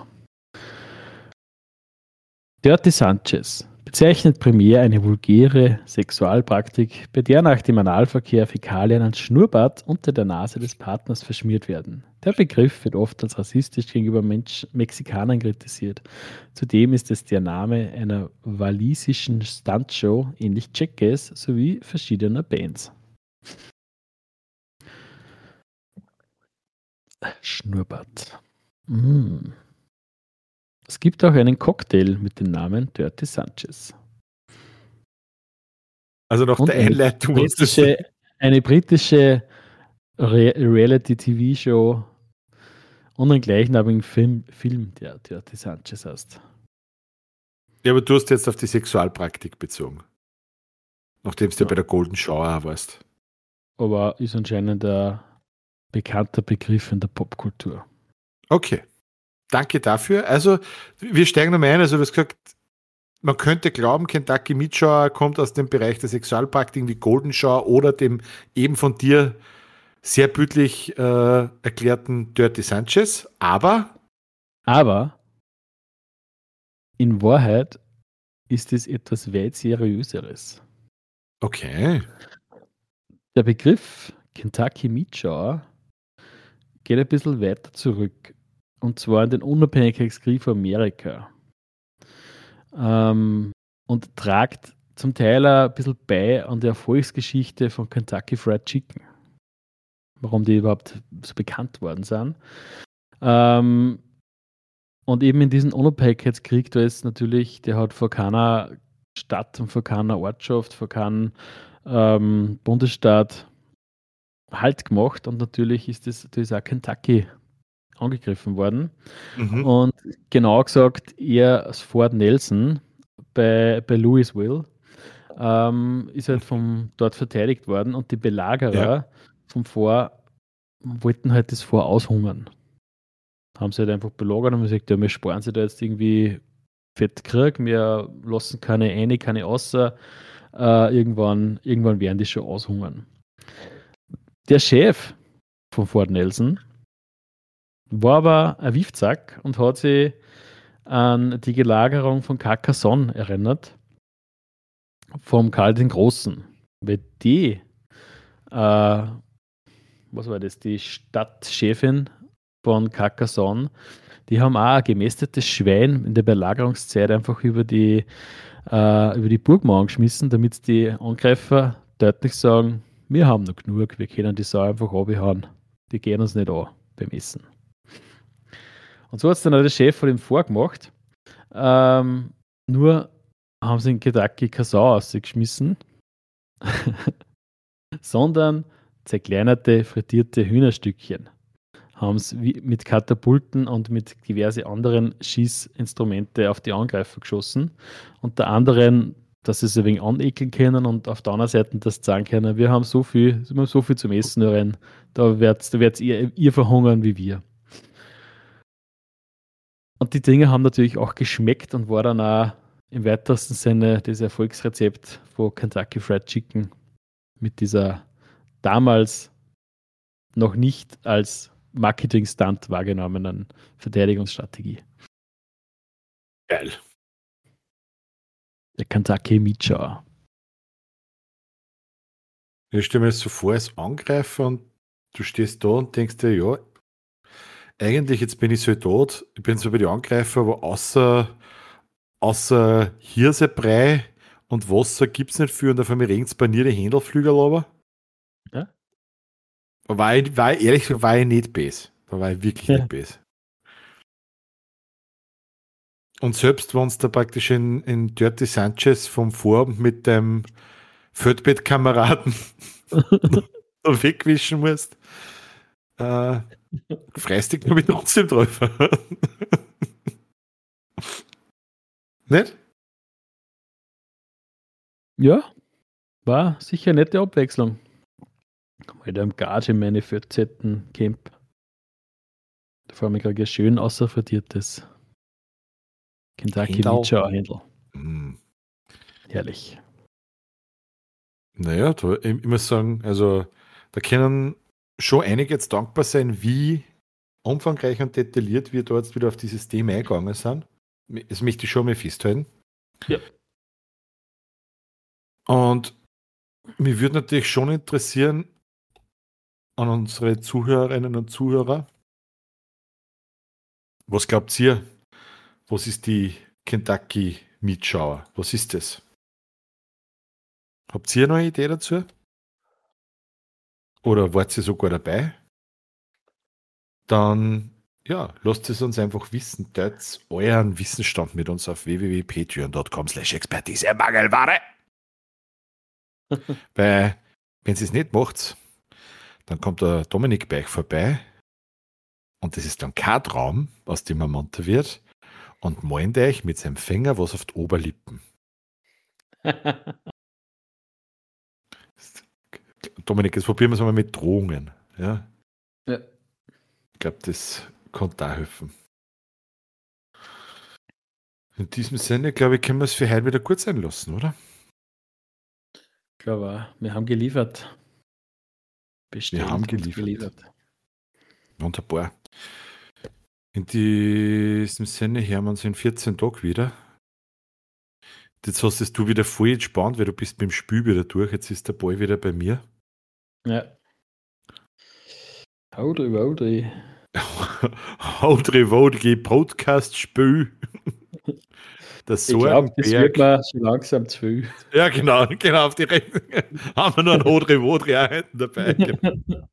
Dirty Sanchez bezeichnet primär eine vulgäre Sexualpraktik, bei der nach dem Analverkehr Fäkalien als Schnurrbart unter der Nase des Partners verschmiert werden. Der Begriff wird oft als rassistisch gegenüber Mexikanern kritisiert. Zudem ist es der Name einer walisischen Stuntshow, ähnlich Jackass, sowie verschiedener Bands. Schnurrbart. Es gibt auch einen Cocktail mit dem Namen Dirty Sanchez. Also nach Und der Einleitung. eine britische Reality-TV-Show und einen gleichnamigen Film, der Dirty Sanchez heißt. Ja, aber du hast jetzt auf die Sexualpraktik bezogen. Nachdem du ja bei der Golden Shower warst. Aber ist anscheinend ein bekannter Begriff in der Popkultur. Okay. Danke dafür. Also, wir steigen nochmal ein. Also, du hast gesagt, man könnte glauben, Kentucky Mitschauer kommt aus dem Bereich der Sexualpraktiken wie Golden Shower oder dem eben von dir sehr bildlich erklärten Dirty Sanchez. Aber in Wahrheit ist es etwas weit Seriöseres. Okay. Der Begriff Kentucky Mitschauer geht ein bisschen weiter zurück. Und zwar in den Unabhängigkeitskrieg von Amerika. Und tragt zum Teil ein bisschen bei an der Erfolgsgeschichte von Kentucky Fried Chicken. Warum die überhaupt so bekannt worden sind. Und eben in diesem Unabhängigkeitskrieg, da ist natürlich, der hat vor keiner Stadt und vor keiner Ortschaft, vor keinem Bundesstaat Halt gemacht. Und natürlich ist das auch Kentucky angegriffen worden. Mhm. Und genau gesagt, er als Fort Nelson bei Louisville ist halt dort verteidigt worden und die Belagerer vom Fort wollten halt das Fort aushungern. Haben sie halt einfach belagert und gesagt, ja, wir sparen sie da jetzt irgendwie Fettkrieg, wir lassen keine eine, keine außer, irgendwann werden die schon aushungern. Der Chef von Fort Nelson war aber ein Wiefzack und hat sich an die Gelagerung von Carcassonne erinnert, vom Karl den Großen. Weil die, was war das, die Stadtchefin von Carcassonne, die haben auch ein gemästetes Schwein in der Belagerungszeit einfach über die Burgmauern geschmissen, damit die Angreifer deutlich sagen, wir haben noch genug, wir können die Sau einfach abhauen. Die gehen uns nicht an beim Essen. Und so hat es dann auch der Chef von ihm vorgemacht. Nur haben sie in Kentucky keine Sau ausgeschmissen, sondern zerkleinerte, frittierte Hühnerstückchen. Haben es mit Katapulten und mit diverse anderen Schießinstrumente auf die Angreifer geschossen. Unter anderem, dass sie sich ein wenig anekeln können und auf der anderen Seite, dass sie sagen können, wir haben so viel zum Essen rein, da werdet ihr verhungern wie wir. Und die Dinge haben natürlich auch geschmeckt und war dann auch im weitesten Sinne das Erfolgsrezept von Kentucky Fried Chicken mit dieser damals noch nicht als Marketing-Stunt wahrgenommenen Verteidigungsstrategie. Geil. Der Kentucky Mitschauer. Ich stelle mir das so vor als Angreifer und du stehst da und denkst dir, ja, eigentlich jetzt bin ich so tot, ich bin so bei den Angreifer, aber außer Hirsebrei und Wasser gibt es nicht viel und auf einmal regnet es bei mir die Händelflügel aber. Ja? War ich ehrlich gesagt, war ich nicht bes. Da war ich wirklich Ja. nicht bes. Und selbst wenn es da praktisch in Dirty Sanchez vom Vorabend mit dem Feldbettkameraden da wegwischen musst, freust dich, glaube ich, trotzdem drauf. Nicht? Ja, war sicher eine nette Abwechslung. Mal da im Gage in meine 14. Camp. Da vor allem gerade ein schön außerfrittiertes Kentucky Händel. Meat Shower Händel. Hm. Herrlich. Naja, ich muss sagen, also da können schon einige jetzt dankbar sein, wie umfangreich und detailliert wir da jetzt wieder auf dieses Thema eingegangen sind. Das möchte ich schon mal festhalten. Ja. Und mich würde natürlich schon interessieren an unsere Zuhörerinnen und Zuhörer, was glaubt ihr, was ist die Kentucky Meat Shower? Was ist das? Habt ihr noch eine Idee dazu? Oder wart ihr sogar dabei? Dann, ja, lasst es uns einfach wissen. Teilt euren Wissensstand mit uns auf www.patreon.com/Expertise Mangelware. Weil, wenn ihr es nicht macht, dann kommt der Dominik bei euch vorbei und das ist dann kein Traum, aus dem er munter wird und meint euch mit seinem Finger was auf die Oberlippen. Dominik, jetzt probieren wir es mal mit Drohungen. Ja? Ja. Ich glaube, das kann da helfen. In diesem Sinne, glaube ich, können wir es für heute wieder kurz sein lassen, oder? Ich glaube, wir haben geliefert. Bestellt Wir haben und geliefert. Wunderbar. In diesem Sinne hören wir uns in 14 Tagen wieder. Jetzt hast es du wieder voll entspannt, weil du bist beim Spiel wieder durch. Jetzt ist der Ball wieder bei mir. Ja. Audrey. Audrey Podcast-Spiel. Das Ich glaube, das wird Sorgenberg. mir schon langsam zu viel. Ja, genau, auf die Rechnung. Haben wir noch einen Audrey auch hinten dabei. Genau.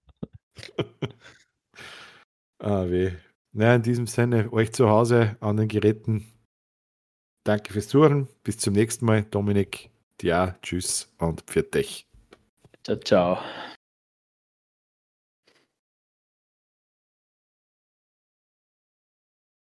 Weh. Na, in diesem Sinne, euch zu Hause an den Geräten. Danke fürs Zuhören. Bis zum nächsten Mal. Dominik, dir auch. Tschüss und pfiat dich. Ciao, ciao.